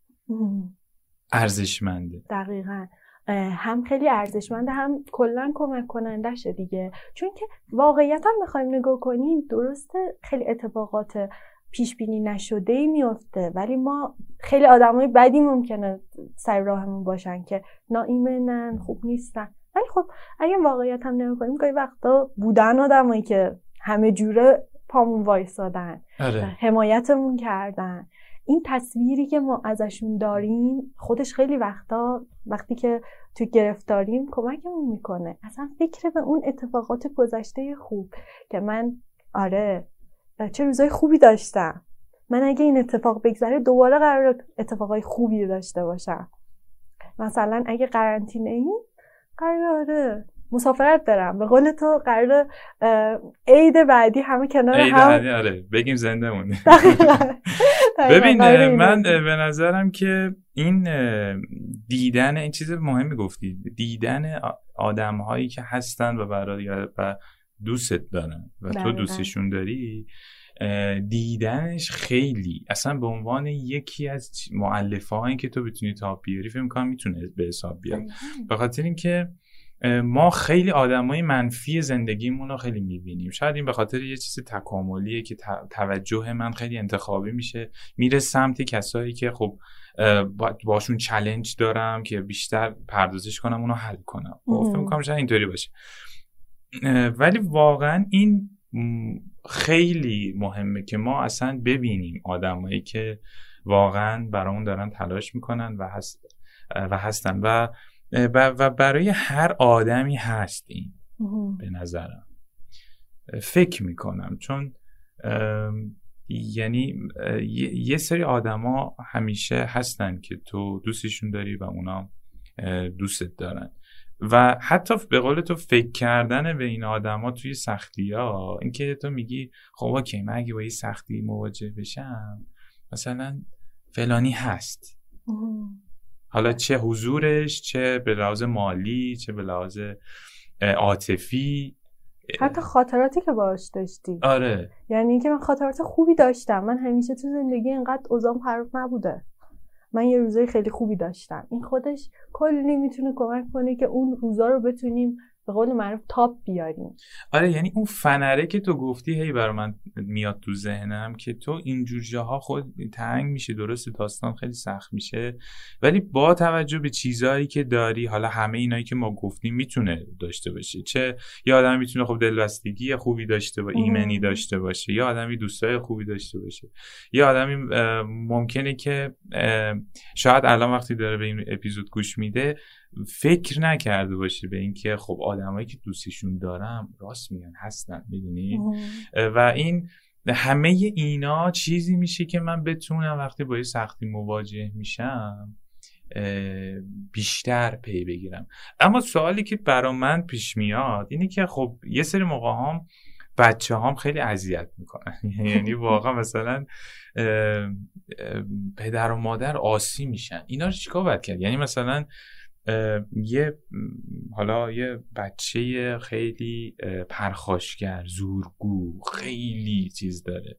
ارزشمنده. دقیقاً هم خیلی ارزشمنده هم کلاً کمک کننده شه دیگه. چون که واقعیتاً بخوایم نگاه کنیم درسته خیلی اتفاقات پیش بینی نشده ای میفته، ولی ما خیلی آدمای بدی ممکنه سر راهمون باشن که ناایمنن، خوب نیستن. ولی خب اگه واقعیت هم نگاه کنیم گاهی وقتا بودن آدمایی که همه جوره پامون وایسادن، آره. حمایتمون کردن. این تصویری که ما ازشون داریم خودش خیلی وقتا وقتی که تو گرفتاریم کمکمون میکنه. اصلا فکر به اون اتفاقات گذشته خوب که من آره چه روزای خوبی داشتم، من اگه این اتفاق بگذره دوباره قرار اتفاقای خوبی داشته باشم. مثلا اگه قرنطینه ای قراره مسافرت برم، به قول تو قراره عید بعدی همه کنار عید هم بعدی آره بگیم زنده مونده. ببین من به نظرم که این دیدن این چیز مهمی گفتی، دیدن آدم هایی که هستن و برای و دوستت دارن و تو دوستشون داری، دیدنش خیلی اصلا به عنوان یکی از مؤلفه هایی که تو بتونی تاپ بیاری فکر می‌کنم میتونه به حساب بیاد. به خاطر اینکه ما خیلی آدمای منفی زندگیمون رو خیلی میبینیم. شاید این به خاطر یه چیز تکاملیه که توجه من خیلی انتخابی میشه، میره سمت کسایی که خب باشون چالش دارم که بیشتر پردازش کنم اونو حل کنم. فکر می‌کنم شاید اینطوری باشه. ولی واقعا این خیلی مهمه که ما اصلا ببینیم آدمایی که واقعا برامون دارن تلاش میکنن و هست و هستن و و برای هر آدمی هست این به نظرم فکر میکنم. چون یعنی یه سری آدما همیشه هستن که تو دوستشون داری و اونا دوستت دارن و حتی به قول تو فکر کردن به این آدما توی سختی‌ها، این که تو میگی خب اوکی من اگه با این سختی مواجه بشم مثلا فلانی هست، حالا چه حضورش، چه به لحاظ مالی، چه به لحاظ عاطفی، حتی خاطراتی که باهاش داشتی. آره یعنی اینکه من خاطرات خوبی داشتم، من همیشه تو زندگی اینقدر اوضاعم خراب نبوده، من یه روزای خیلی خوبی داشتم. این خودش کلی میتونه کمک کنه که اون روزا رو بتونیم به قول معروف تاپ بیاریم. آره یعنی اون فنره که تو گفتی هی برای من میاد تو ذهنم که تو اینجور جاها خود تنگ میشه، درسته داستان خیلی سخت میشه، ولی با توجه به چیزایی که داری، حالا همه اینایی که ما گفتیم میتونه داشته باشه، چه یه آدم میتونه خب دلبستگی خوبی داشته باشه، ایمنی داشته باشه، یا آدمی دوستای خوبی داشته باشه، یا آدمی ممکنه که شاید الان وقتی داره به این اپیزود گوش میده فکر نکرده باشه به این که خب آدمایی که دوستشون دارم راست میگن هستن، میدونی؟ و این همه اینا چیزی میشه که من بتونم وقتی با یه سختی مواجه میشم بیشتر پی بگیرم. اما سوالی که برا من پیش میاد اینه که خب یه سری موقع هم بچه هم خیلی اذیت میکنن یعنی واقعا مثلا پدر و مادر آسی میشن، اینا رو چیکار باید کرد؟ یعنی مثلا یه حالا یه بچه خیلی پرخاشگر، زورگو، خیلی چیز داره،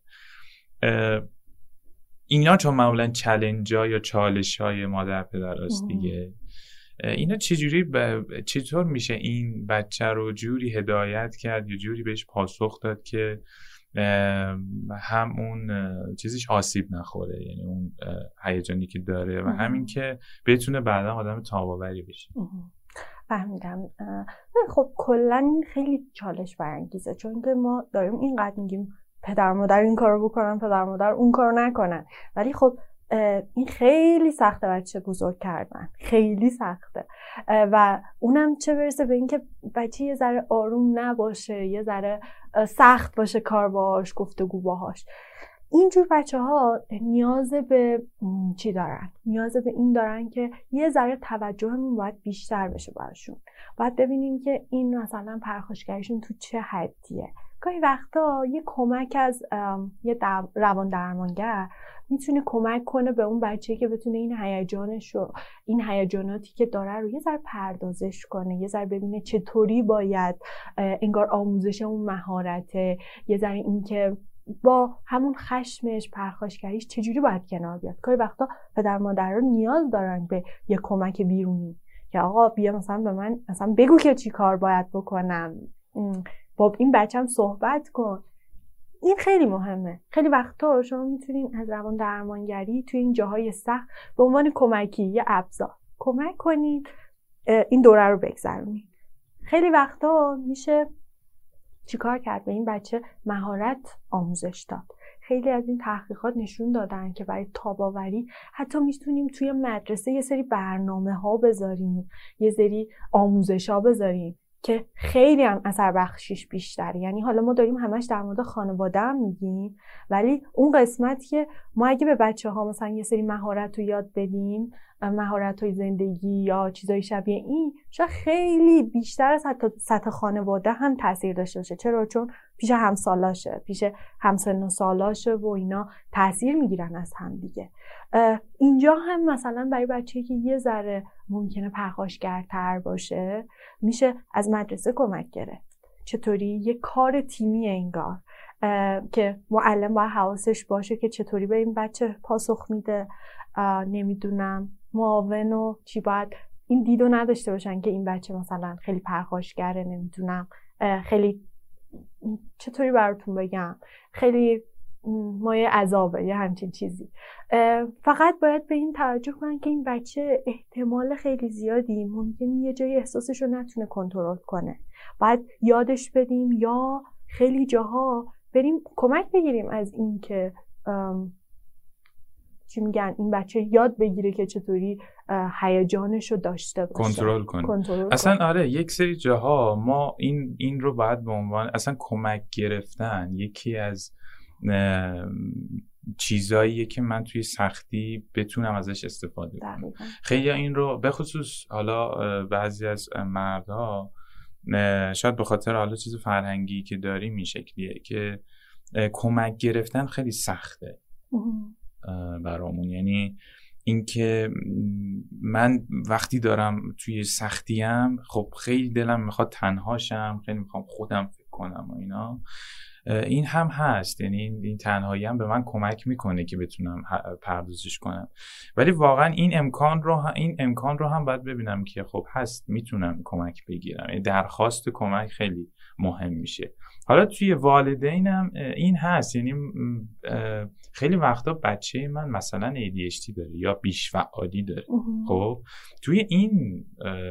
اینا چون معمولا چالنج‌ها یا چالش‌های مادر پدر است دیگه، اینا چجوری ب... چطور میشه این بچه رو جوری هدایت کرد یا جوری بهش پاسخ داد که هم اون چیزش آسیب نخوره، یعنی اون هیجانی که داره و همین که بتونه بعدا آدم تاب‌آوری بشه. فهمیدم. خب کلا خیلی چالش برانگیزه، چون که ما داریم اینقدر میگیم پدر مادر این کارو بکنن، پدر مادر اون کارو نکنن، ولی خب این خیلی سخته بچه بزرگ کردن، خیلی سخته، و اونم چه برسه به این که بچه یه ذره آروم نباشه، یه ذره سخت باشه کار باهاش، گفتگو باهاش. اینجور بچه ها نیاز به چی دارن؟ نیاز به این دارن که یه ذره توجهمون باید بیشتر بشه براشون، باید ببینیم که این مثلا پرخاشگریشون تو چه حدیه. گاهی وقتا یه کمک از یه روان درمانگر میتونه کمک کنه به اون بچه‌ای که بتونه این هیجانش رو، این هیجاناتی که داره رو یه ذره پردازش کنه، یه ذره ببینه چطوری باید انگار آموزش اون مهارته، یه ذره این که با همون خشمش، پرخاشگریش چجوری باید کنار بیاد. گاهی وقتا پدر مادرها نیاز دارن به یه کمک بیرونی که آقا بیا مثلا به من مثلا بگو که چی کار باید بکنم، با این بچه‌م صحبت کن. این خیلی مهمه. خیلی وقتا شما میتونین از روان درمانگری توی این جاهای سخت به عنوان کمکی، یه ابزار کمک کنید این دوره رو بگذرونید. خیلی وقتا میشه چیکار کرد؟ به این بچه مهارت آموزش داد. خیلی از این تحقیقات نشون دادن که برای تاب‌آوری حتی میتونیم توی مدرسه یه سری برنامه ها بذاریم، یه سری آموزش ها بذاریم که خیلی هم اثر بخشیش بیشتره. یعنی حالا ما داریم همش در مورد خانواده هم میگیم، ولی اون قسمت که ما اگه به بچه ها مثلا یه سری مهارت رو یاد بدیم، مهارت های زندگی یا چیزای شبیه این، شاید خیلی بیشتر از حتی سطح خانواده هم تاثیر داشته باشه. چرا؟ چون پیش همسالاشه، پیش همسن و سالاشه و اینا تاثیر میگیرن از هم دیگه. اینجا هم مثلا برای بچه‌ای که یه ذره ممکنه پرخاشگرتر باشه میشه از مدرسه کمک گرفت. چطوری؟ یه کار تیمی انگار که معلم باید حواسش باشه که چطوری به این بچه پاسخ میده، نمیدونم معاون و چی، باید این دیدو نداشته باشن که این بچه مثلا خیلی پرخاشگره، نمیدونم خیلی چطوری براتون بگم، خیلی مایه عذابه یا همچین چیزی. فقط باید به این توجه کنن که این بچه احتمال خیلی زیادی ممکنه یه جای احساسش رو نتونه کنترل کنه، باید یادش بدیم یا خیلی جاها بریم کمک بگیریم از این که چی میگن این بچه یاد بگیره که چطوری هیجانش رو داشته باشه، کنترل کنه. اصلا کنه. آره یک سری جاها ما این این رو باید به عنوان اصلا کمک گرفتن یکی از چیزاییه که من توی سختی بتونم ازش استفاده کنم. خیلی این رو به خصوص حالا بعضی از مردها شاید به خاطر حالا چیز فرهنگی که داریم این شکلیه که کمک گرفتن خیلی سخته برامون. یعنی اینکه من وقتی دارم توی سختیم خب خیلی دلم میخواد تنهاشم، خیلی میخوام خودم فکر کنم و اینا، این هم هست، یعنی این تنهایی هم به من کمک میکنه که بتونم پردازش کنم. ولی واقعا این امکان رو این امکان رو هم باید ببینم که خب هست، میتونم کمک بگیرم. یعنی درخواست کمک خیلی مهم میشه. حالا توی والدینم این هست، یعنی خیلی وقتا بچه من مثلا ای دی اچ دی داره یا بیش فعالی داره. خب توی این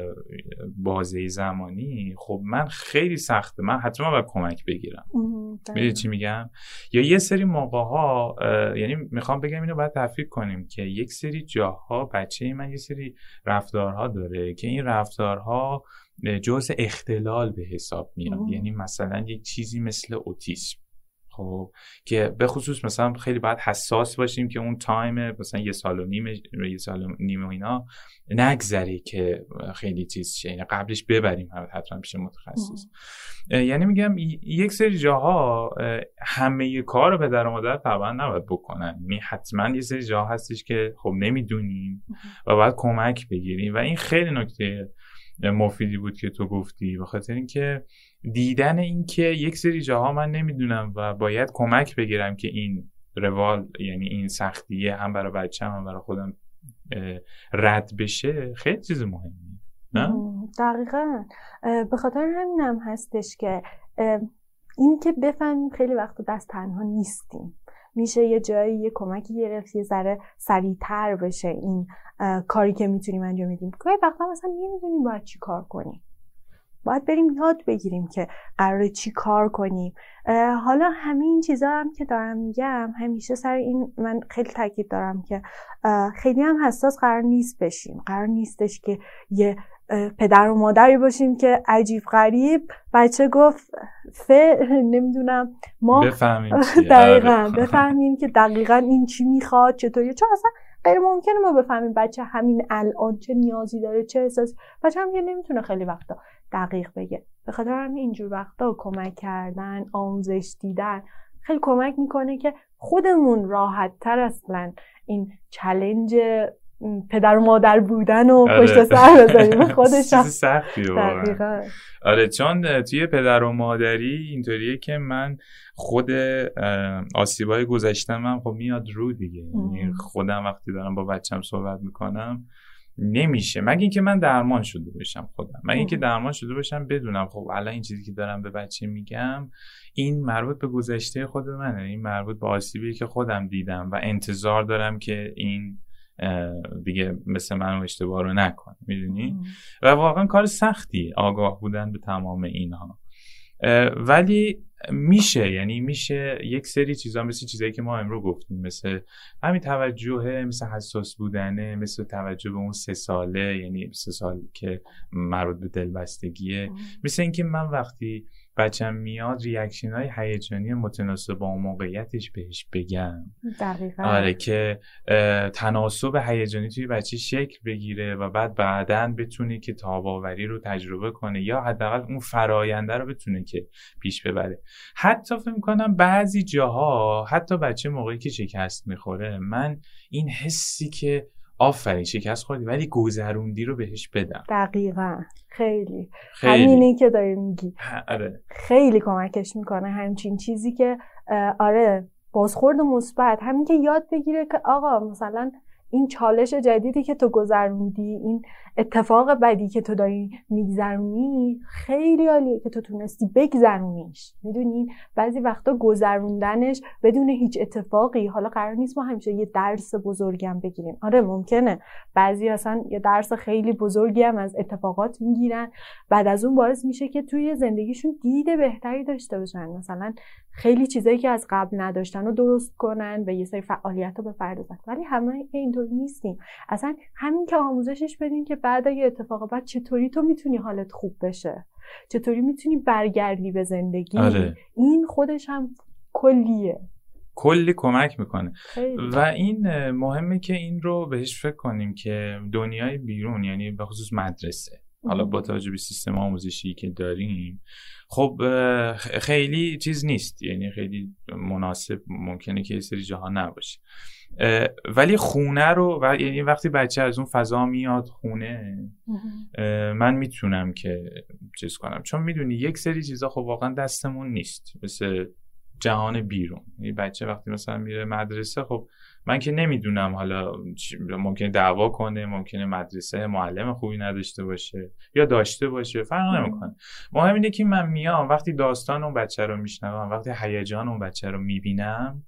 بازه زمانی خب من خیلی سخته، من حتما باید کمک بگیرم. میدونی چی میگم؟ یا یه سری موقع ها، یعنی میخوام بگم اینو باید تفکیک کنیم که یک سری جاها بچه من یه سری رفتارها داره که این رفتارها جزء اختلال به حساب میاد. یعنی مثلا یک چیزی مثل اوتیسم، خب که به خصوص مثلا خیلی باید حساس باشیم که اون تایم مثلا یه سال و نیم یه سال و نیم و اینا نگذره که خیلی چیز شه، یعنی قبلش ببریم حتما پیش متخصص. یعنی میگم یک سری جاها همه کار رو پدر و مادر طبعا نباید بکنن، یعنی حتما یه سری جاها هستش که خب نمیدونیم و باید کمک بگیریم و این خیلی نکته مفیدی بود که تو گفتی، به خاطر اینکه دیدن این که یک سری جاها من نمیدونم و باید کمک بگیرم که این روال، یعنی این سختیه هم برای بچه‌م هم برای خودم رد بشه، خیلی چیز مهمیه. نه؟ دقیقاً. به خاطر همینم هستش که این که بفهمیم خیلی وقت دست تنها نیستیم، میشه یه جایی یه کمکی گرفت یه ذره سریع‌تر بشه این کاری که میتونیم انجام بدیم. گاهی وقتا مثلا نمیدونیم باید چی کار کنیم، باید بریم یاد بگیریم که قراره چی کار کنیم. حالا همه این چیزا هم که دارم میگم همیشه سر این من خیلی تاکید دارم که خیلی هم حساس قرار نیست بشیم. قرار نیستش که یه پدر و مادری باشیم که عجیب غریب بچه گفت ف نمیدونم ما بفهمیم دقیقاً بفهمیم که دقیقاً این چی میخواد چطوری، چون اصلا غیر ممکنه ما بفهمیم بچه همین الان چه نیازی داره، چه احساسی. بچه هم که نمیتونه خیلی وقتا دقیق بگه. به خاطر همین اینجور وقتا کمک کردن، آموزش دیدن خیلی کمک میکنه که خودمون راحت تر اصلا این چالش پدر و مادر بودن و پشت سر بذاریم. خودش سختیه واقعا. آره، چون توی پدر و مادری اینطوریه که من خود آسیبای گذشتم من خب میاد رو دیگه. یعنی خودم وقتی دارم با بچم صحبت میکنم نمیشه مگه اینکه من درمان شده باشم خودم، مگه اینکه درمان شده باشم بدونم خب الان این چیزی که دارم به بچه میگم این مربوط به گذشته خود منه، این مربوط به آسیبی که خودم دیدم و انتظار دارم که این دیگه مثل من اشتباه رو نکن، میدونی؟ و واقعا کار سختی آگاه بودن به تمام اینها، ولی میشه، یعنی میشه یک سری چیزا مثل چیزایی که ما امروز گفتیم، مثل همین توجه، مثل حساس بودنه، مثل توجه به اون سه ساله، یعنی سه سال که مربوط به دلبستگیه، مثل اینکه من وقتی بچم میاد ریاکشن های هیجانی متناسب با اون موقعیتش بهش بگم. دقیقاً. آره، که تناسب هیجانی توی بچه شکل بگیره و بعد بعداً بتونه که تاب‌آوری رو تجربه کنه یا حداقل اون فراینده رو بتونه که پیش ببره. حتی فکر می‌کنم بعضی جاها حتی بچه موقعی که شکست میخوره من این حسی که آفرین شکست خوردی ولی گذروندی رو بهش بدم. دقیقاً. خیلی. خیلی. همینی که داری میگی. آره. خیلی کمکش میکنه همچین چیزی که آره بازخورد مثبت، همین که یاد بگیره که آقا مثلا این چالش جدیدی که تو گذروندی، این اتفاق بدی که تو داری میگذرونی خیلی عالیه که تو تونستی بگذرونیش. میدونی بعضی وقتا گذروندنش بدون هیچ اتفاقی، حالا قرار نیست ما همیشه یه درس بزرگی هم بگیریم، آره ممکنه بعضی اصلا یه درس خیلی بزرگی هم از اتفاقات میگیرن، بعد از اون باعث میشه که توی زندگیشون دید بهتری داشته باشن، مثلا خیلی چیزایی که از قبل نداشتن رو درست کنن و یه سری فعالیت رو بپردازن. ولی همه اینطور نیستیم. اصلا همین که آموزشش بدیم که بعد یه اتفاق بعد چطوری تو میتونی حالت خوب بشه، چطوری میتونی برگردی به زندگی. آره. این خودش هم کلیه، کلی کمک میکنه خیلی. و این مهمه که این رو بهش فکر کنیم که دنیای بیرون، یعنی به خصوص مدرسه، حالا با توجه به سیستم آموزشی که داریم خب خیلی چیز نیست، یعنی خیلی مناسب ممکنه که یه سری جاها نباشه، ولی خونه رو و یعنی وقتی بچه از اون فضا میاد خونه من میتونم که چیز کنم، چون میدونی یک سری چیزا خب واقعا دستمون نیست، مثل جهان بیرون. یعنی بچه وقتی مثلا میره مدرسه، خب من که نمیدونم حالا ممکنه دعوا کنه، ممکنه مدرسه معلم خوبی نداشته باشه یا داشته باشه، فرق نمیکنه. مهم اینه که من میام وقتی داستان اون بچه رو میشنوم، وقتی هیجان اون بچه رو میبینم،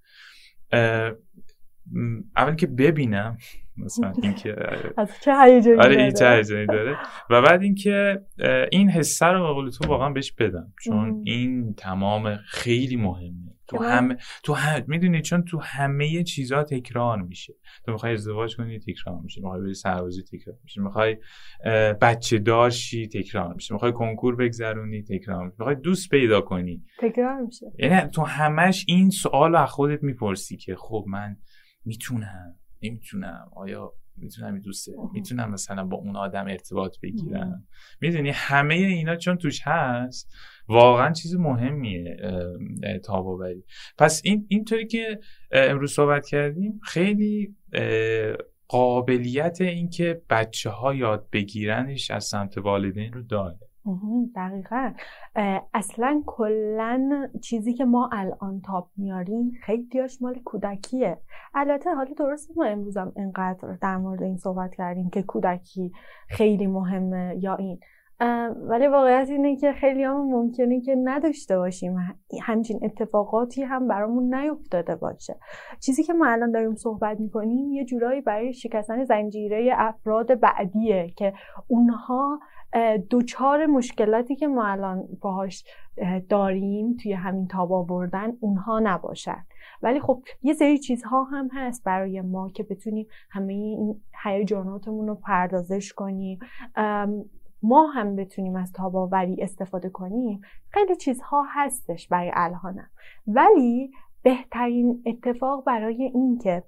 اول که ببینم مثلا اینکه از چه هیجانی داره، آره این چه هیجانی داره، و بعد اینکه این حس رو به قول تو واقعا بهش بدم، چون این تمام خیلی مهمه. تو هم تو هم میدونی، چون تو همه چیزا تکرار میشه. تو میخوای ازدواج کنی تکرار میشه، میخوای بری سربازی تکرار میشه، میخوای بچه دار شی تکرار میشه، میخوای کنکور بگذرونی تکرار میشه، میخوای دوست پیدا کنی تکرار میشه. یعنی تو همش این سوالو از خودت میپرسی که خب من میتونم، نمیتونم، آیا میتونم دوسته، میتونم مثلا با اون آدم ارتباط بگیرم. میدونی همه اینا چون توش هست واقعا چیز مهمیه تاب آوری. پس این اینطوری که امروز صحبت کردیم خیلی قابلیت این که بچه ها یاد بگیرنش از سمت والدین رو داره. دقیقا. اصلا کلن چیزی که ما الان تاب میاریم خیلیاش مال کودکیه. البته حالا درسته ما امروزم اینقدر در مورد این صحبت کردیم که کودکی خیلی مهمه یا این، ولی واقعیت اینه که خیلی هم ممکنه که نداشته باشیم، همچین اتفاقاتی هم برامون نیفتاده باشه. چیزی که ما الان داریم صحبت میکنیم یه جورایی برای شکستن زنجیره افراد بعدیه که اونها دوچار مشکلاتی که ما الان باهاش داریم توی همین تاب آوردن اونها نباشن. ولی خب یه سری چیزها هم هست برای ما که بتونیم همه این هیجاناتمون رو پردازش کنیم، ما هم بتونیم از تاب آوری استفاده کنیم. خیلی چیزها هستش برای الانم، ولی بهترین اتفاق برای این که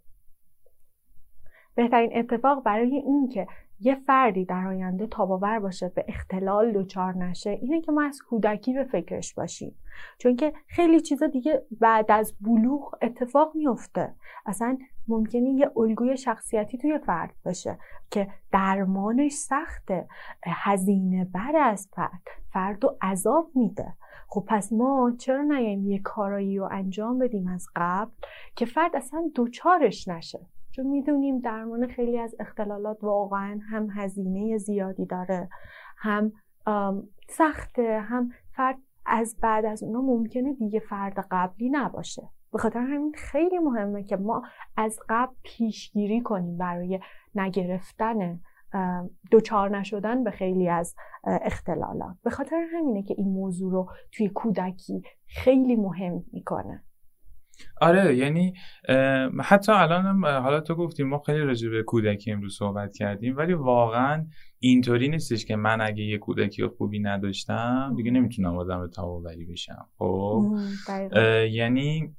بهترین اتفاق برای این که یه فردی در آینده تاب آور باشه، به اختلال دچار نشه، اینه که ما از کودکی به فکرش باشیم. چون که خیلی چیزا دیگه بعد از بلوغ اتفاق میفته. اصلا ممکنه یه الگوی شخصیتی توی فرد باشه که درمانش سخته، هزینه بر از فرد فردو عذاب میده. خب پس ما چرا نیاییم یه کارایی رو انجام بدیم از قبل که فرد اصلا دوچارش نشه؟ چون میدونیم درمان خیلی از اختلالات واقعا هم هزینه زیادی داره، هم سخته، هم فرد از بعد از اونا ممکنه دیگه فرد قبلی نباشه. به خاطر همین خیلی مهمه که ما از قبل پیشگیری کنیم برای نگرفتن، دوچار نشدن به خیلی از اختلالات. به خاطر همینه که این موضوع رو توی کودکی خیلی مهم میکنه. آره، یعنی حتی الان هم حالا تو گفتیم ما خیلی راجع به کودکی امروز صحبت کردیم، ولی واقعا اینطوری نیستش که من اگه یه کودکی خوبی نداشتم دیگه نمیتونم آدم تاب آوری بشم. خب یعنی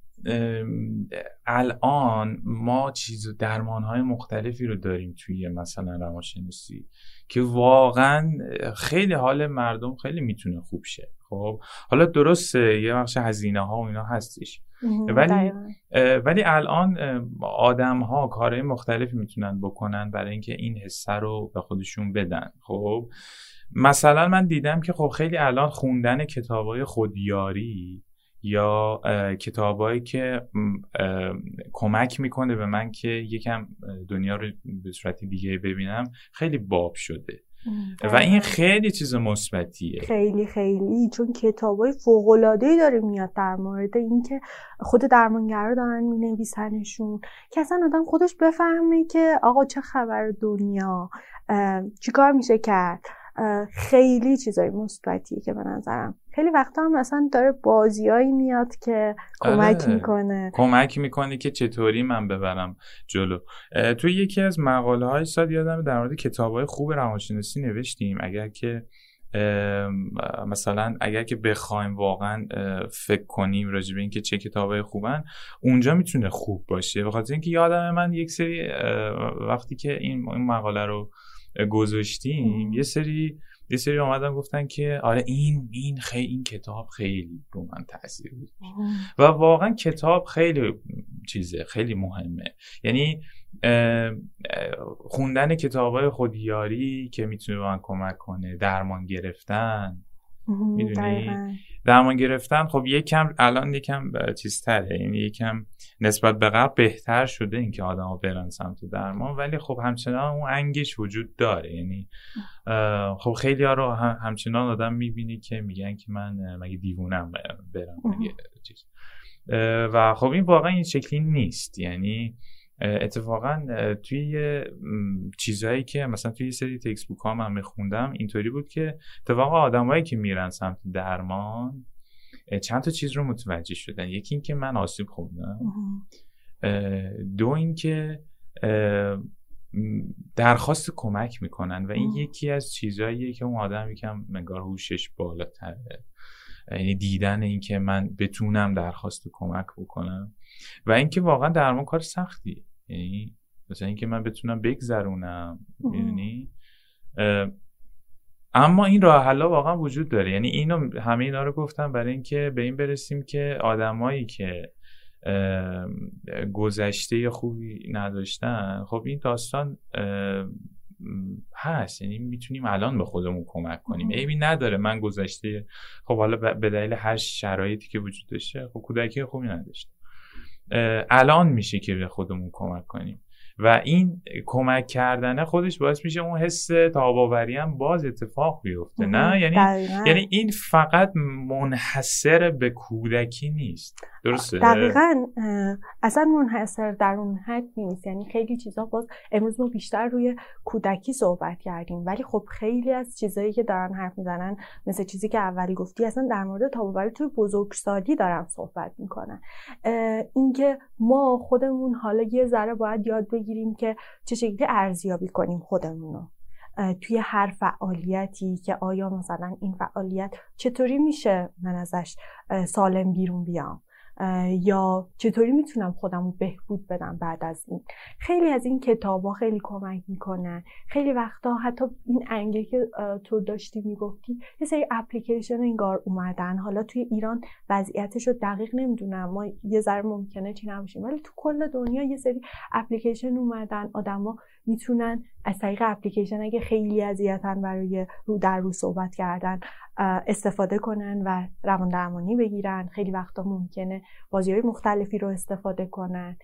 الان ما چیز درمان‌های مختلفی رو داریم توی مثلا روانشناسی که واقعا خیلی حال مردم خیلی میتونه خوب شه. خب حالا درسته یه بخش هزینه ها و اینا هستش، ولی ولی الان آدم ها کارهای مختلفی میتونن بکنن برای اینکه این حسه رو به خودشون بدن. خب مثلا من دیدم که خب خیلی الان خوندن کتابای خودیاری یا کتابایی که کمک میکنه به من که یکم دنیا رو به صورت دیگه ببینم خیلی باب شده و این خیلی چیز مثبتیه. خیلی خیلی چون کتابای فوق‌العاده‌ای داره میاد در مورد اینکه خود درمانگرا دارن مینویسنشون که اصلا آدم خودش بفهمه که آقا چه خبر دنیا، چیکار میشه کرد. خیلی چیزای مثبتیه که به نظرم خیلی وقتا هم مثلا داره بازیایی میاد که کمک آره. میکنه کمک میکنه که چطوری من ببرم جلو. توی یکی از مقاله های سال یادم در مورد کتابای خوب روانشناسی نوشتیم اگر که مثلا اگر که بخوایم واقعا فکر کنیم راجع به اینکه چه کتابای خوبن اونجا میتونه خوب باشه. به خاطر اینکه یادم من یک سری وقتی که این این مقاله رو گذاشتیم یه سری یه سری اومدن گفتن که آره این این خیلی این کتاب خیلی رو من تاثیر گذاشت و واقعا کتاب خیلی چیزه خیلی مهمه. یعنی خوندن کتابای خودیاری که میتونه به من کمک کنه، درمان گرفتن میدونی درمان گرفتن خب یکم الان یکم چیزتره، یعنی یکم نسبت به قبل بهتر شده اینکه آدما برن سمت درمان، ولی خب همچنان اون انگش وجود داره. یعنی خب خیلی ها رو همچنان آدم میبینی که میگن که من مگه دیوونم برم مگه چیز، و خب این واقعا این شکلی نیست. یعنی اتفاقا توی چیزایی که مثلا توی سری تکست بوک ها من میخوندم اینطوری بود که اتفاقا آدمایی که میرن سمت درمان چند تا چیز رو متوجه شدن. یکی این که من آسیب خوردم، دو این که درخواست کمک میکنن و این یکی از چیزاییه که اون آدم یکم منگار هوشش بالاتره، یعنی دیدن این که من بتونم درخواست کمک بکنم و اینکه واقعا درمان کار سختیه. یعنی مثلا اینکه من بتونم بگذرونم، میدونی، اما این راه حلا واقعا وجود داره. یعنی اینو همه اینا رو گفتم برای اینکه به این برسیم که آدمایی که گذشته خوبی نداشتن، خب این داستان هست، یعنی میتونیم الان به خودمون کمک کنیم. عیبی نداره من گذشته خب حالا به دلیل هر شرایطی که وجود داشته خب کودکی خوبی نداشته، الان میشه که به خودمون کمک کنیم و این کمک کردنه خودش باعث میشه اون حس تاباوری هم باز اتفاق بیفته. نه یعنی دقیقا. یعنی این فقط منحصر به کودکی نیست، درسته؟ دقیقاً اصلا منحصر در اون حد نیست. یعنی خیلی چیزا باز امروز ما بیشتر روی کودکی صحبت کردیم، ولی خب خیلی از چیزایی که دارن حرف میزنن مثل چیزی که اولی گفتی اصلا در مورد تاباوری توی بزرگسالی دارن صحبت میکنن. اینکه ما خودمون حالا یه ذره باید یاد بگیریم که چه شکلی ارزیابی کنیم خودمونو توی هر فعالیتی، که آیا مثلا این فعالیت چطوری میشه من ازش سالم بیرون بیام، یا چطوری میتونم خودمو بهبود بدم بعد از این. خیلی از این کتابا خیلی کمک میکنن. خیلی وقتا حتی این انگه که تو داشتی میگفتی یه سری اپلیکیشن انگار اومدن، حالا توی ایران وضعیتش رو دقیق نمیدونم، ما یه ذره ممکنه چی نباشیم، ولی تو کل دنیا یه سری اپلیکیشن اومدن. آدما میتونن از طریق اپلیکیشن اگه خیلی اذیتن برای رو در رو صحبت کردن استفاده کنن و روان درمانی بگیرن. خیلی وقتا ممکنه بازی‌های مختلفی رو استفاده کنن.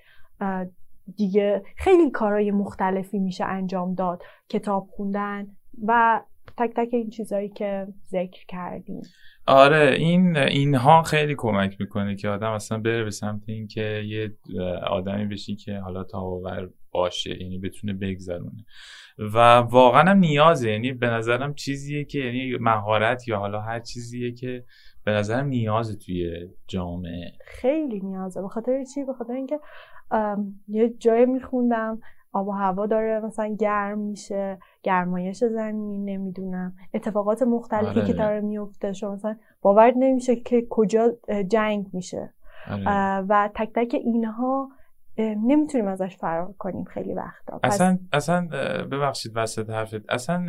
دیگه خیلی کارهای مختلفی میشه انجام داد، کتاب خوندن و تک تک این چیزایی که ذکر کردیم. آره این اینها خیلی کمک میکنه که آدم اصلا بره به سمت این که یه آدمی بشی که حالا تاباور باشه، یعنی بتونه بگذرونه و واقعا هم نیازه. یعنی به نظرم چیزیه که یعنی مهارت یا حالا هر چیزیه که به نظرم نیازه توی جامعه، خیلی نیازه. به خاطر چی؟ به خاطر اینکه یه جایی میخوندم آب و هوا داره مثلا گرم میشه، گرمایش زمین، نمیدونم اتفاقات مختلفی آره. که داره میفته، شما مثلا باور نمیشه که کجا جنگ میشه آره. و تک تک اینها نمیتونیم ازش فرار کنیم خیلی وقتا. اصلا اصلا ببخشید وسط حرفت، اصلا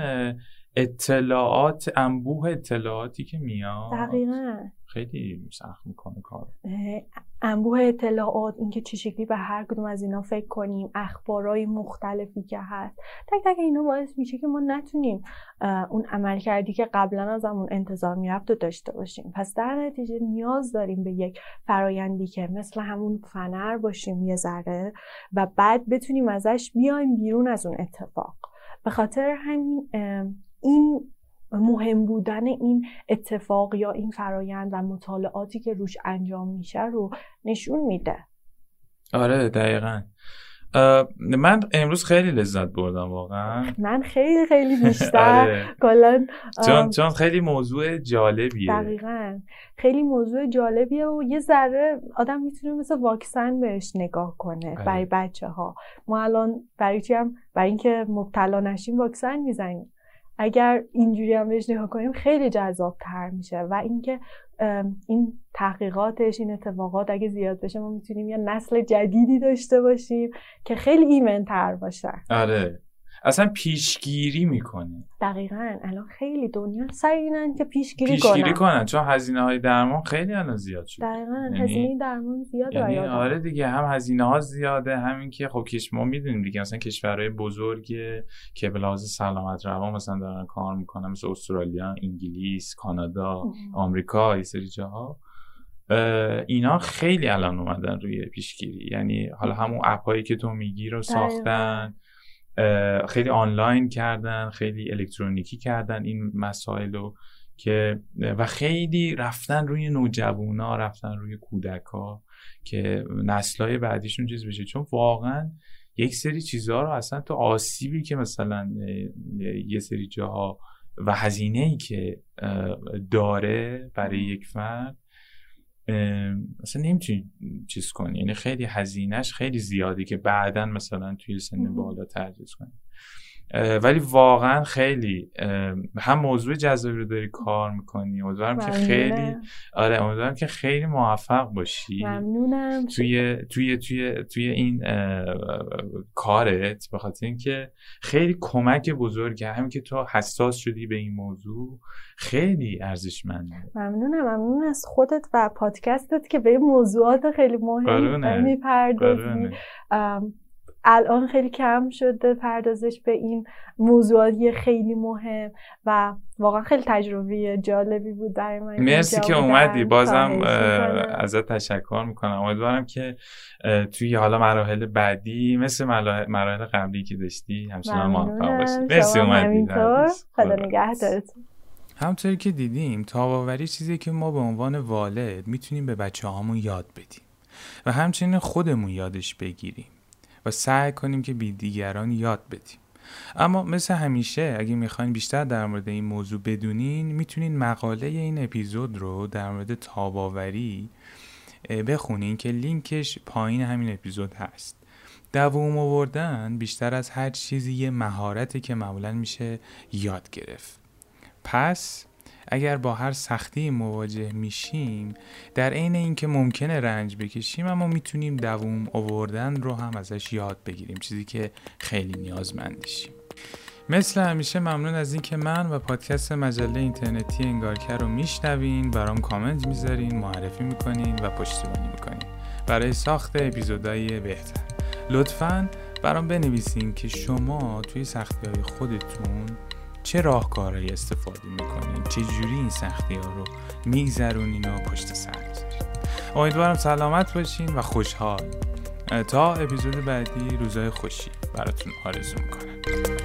اطلاعات انبوه اطلاعاتی که میاد دقیقاً خیلی سخت میکنه کار. انبوه اطلاعات، اینکه چه شکلی به هر کدوم از اینا فکر کنیم، اخبارهای مختلفی که هست، تک تک اینا باعث میشه که ما نتونیم اون عمل کردی که قبلا از همون انتظار میرفت و داشته باشیم. پس در نتیجه نیاز داریم به یک فرایندی که مثل همون فنر باشیم یه ذره و بعد بتونیم ازش بیایم بیرون از اون اتفاق. به خاطر همین این مهم بودن این اتفاق یا این فرایند و مطالعاتی که روش انجام میشه رو نشون میده. آره دقیقاً. من امروز خیلی لذت بردم واقعا. من خیلی خیلی بیشتر آره. کلا چون چون خیلی موضوع جالبیه. دقیقاً خیلی موضوع جالبیه و یه ذره آدم میتونه مثل واکسن بهش نگاه کنه آره. برای بچه‌ها. ما الان برای چی هم برای اینکه مبتلا نشیم واکسن میزنیم. اگر اینجوری هم بهش نگاه کنیم خیلی جذاب‌تر میشه و اینکه این تحقیقاتش، این اتفاقات اگه زیاد بشه ما میتونیم یه نسل جدیدی داشته باشیم که خیلی ایمن‌تر باشه. آره اصلا پیشگیری میکنه. دقیقاً الان خیلی دنیا سر اینن که پیشگیری, پیشگیری کنن. کنن چون هزینه های درمان خیلی الان زیاد شده. دقیقاً هزینه درمان زیاده. یعنی آره دیگه، هم هزینه ها زیاده، همین که خب کش ما میدونیم دیگه مثلا کشورهای بزرگ که به لحاظ سلامت روان مثلا دارن کار میکنن، مثل استرالیا، انگلیس، کانادا، آمریکا، این سری جاها، اینا خیلی الان اومدن روی پیشگیری. یعنی حالا همون اپایی که تو میگی رو ساختن، خیلی آنلاین کردن، خیلی الکترونیکی کردن این مسائلو که و خیلی رفتن روی نوجوانا، رفتن روی کودکا که نسل‌های بعدیشون چیز بشه. چون واقعا یک سری چیزها رو اصلا تو آسیبی که مثلا یه سری جاها و هزینه‌ای که داره برای یک فرد اصلا نمیتونی چیز کنی، یعنی خیلی هزینهش خیلی زیادی که بعداً مثلا توی سن بالا تجهیز کنی. ولی واقعا خیلی هم موضوع جذابی رو داری کار میکنی. امیدوارم که خیلی آره امیدوارم که خیلی موفق باشی. ممنونم. توی توی توی توی این کارت، به خاطر اینکه خیلی کمک بزرگه. همین که تو حساس شدی به این موضوع خیلی ارزشمنده. ممنونم. ممنون از خودت و پادکستت که به موضوعات خیلی مهم میپردازی. الان خیلی کم شده پردازش به این موضوعاتی خیلی مهم و واقعا خیلی تجربه جالبی بود برای من. مرسی که اومدی. بازم ازت تشکر میکنم. امیدوارم که توی حالا مراحل بعدی مثل مراحل قبلی که داشتی همچنان موفق باشی. مرسی اومدی. خدا نگهدارتون. همونطوری که دیدیم تاب‌آوری چیزی که ما به عنوان والد میتونیم به بچه‌هامون یاد بدیم و همچنین خودمون یادش بگیریم و سعی کنیم که بی دیگران یاد بدیم. اما مثل همیشه اگه میخواین بیشتر در مورد این موضوع بدونین، میتونین مقاله این اپیزود رو در مورد تاب‌آوری بخونین که لینکش پایین همین اپیزود هست. دوام آوردن بیشتر از هر چیزی یه مهارتی که معمولاً میشه یاد گرفت. پس اگر با هر سختی مواجه میشیم، در عین اینکه ممکنه رنج بکشیم، اما میتونیم دوام آوردن رو هم ازش یاد بگیریم، چیزی که خیلی نیازمندشیم. مثل همیشه ممنون از اینکه من و پادکست مجله اینترنتی انگارکر رو میشنوین، برام کامنت میذارین، معرفی میکنین و پشتیبانی میکنین برای ساخت اپیزودهای بهتر. لطفاً برام بنویسین که شما توی سختی‌های خودتون چه راهکارهایی استفاده میکنین، چه جوری این سختی ها رو میگذرونین و پشت سر میذارین. امیدوارم سلامت باشین و خوشحال. تا اپیزود بعدی روزای خوشی براتون آرزو میکنم.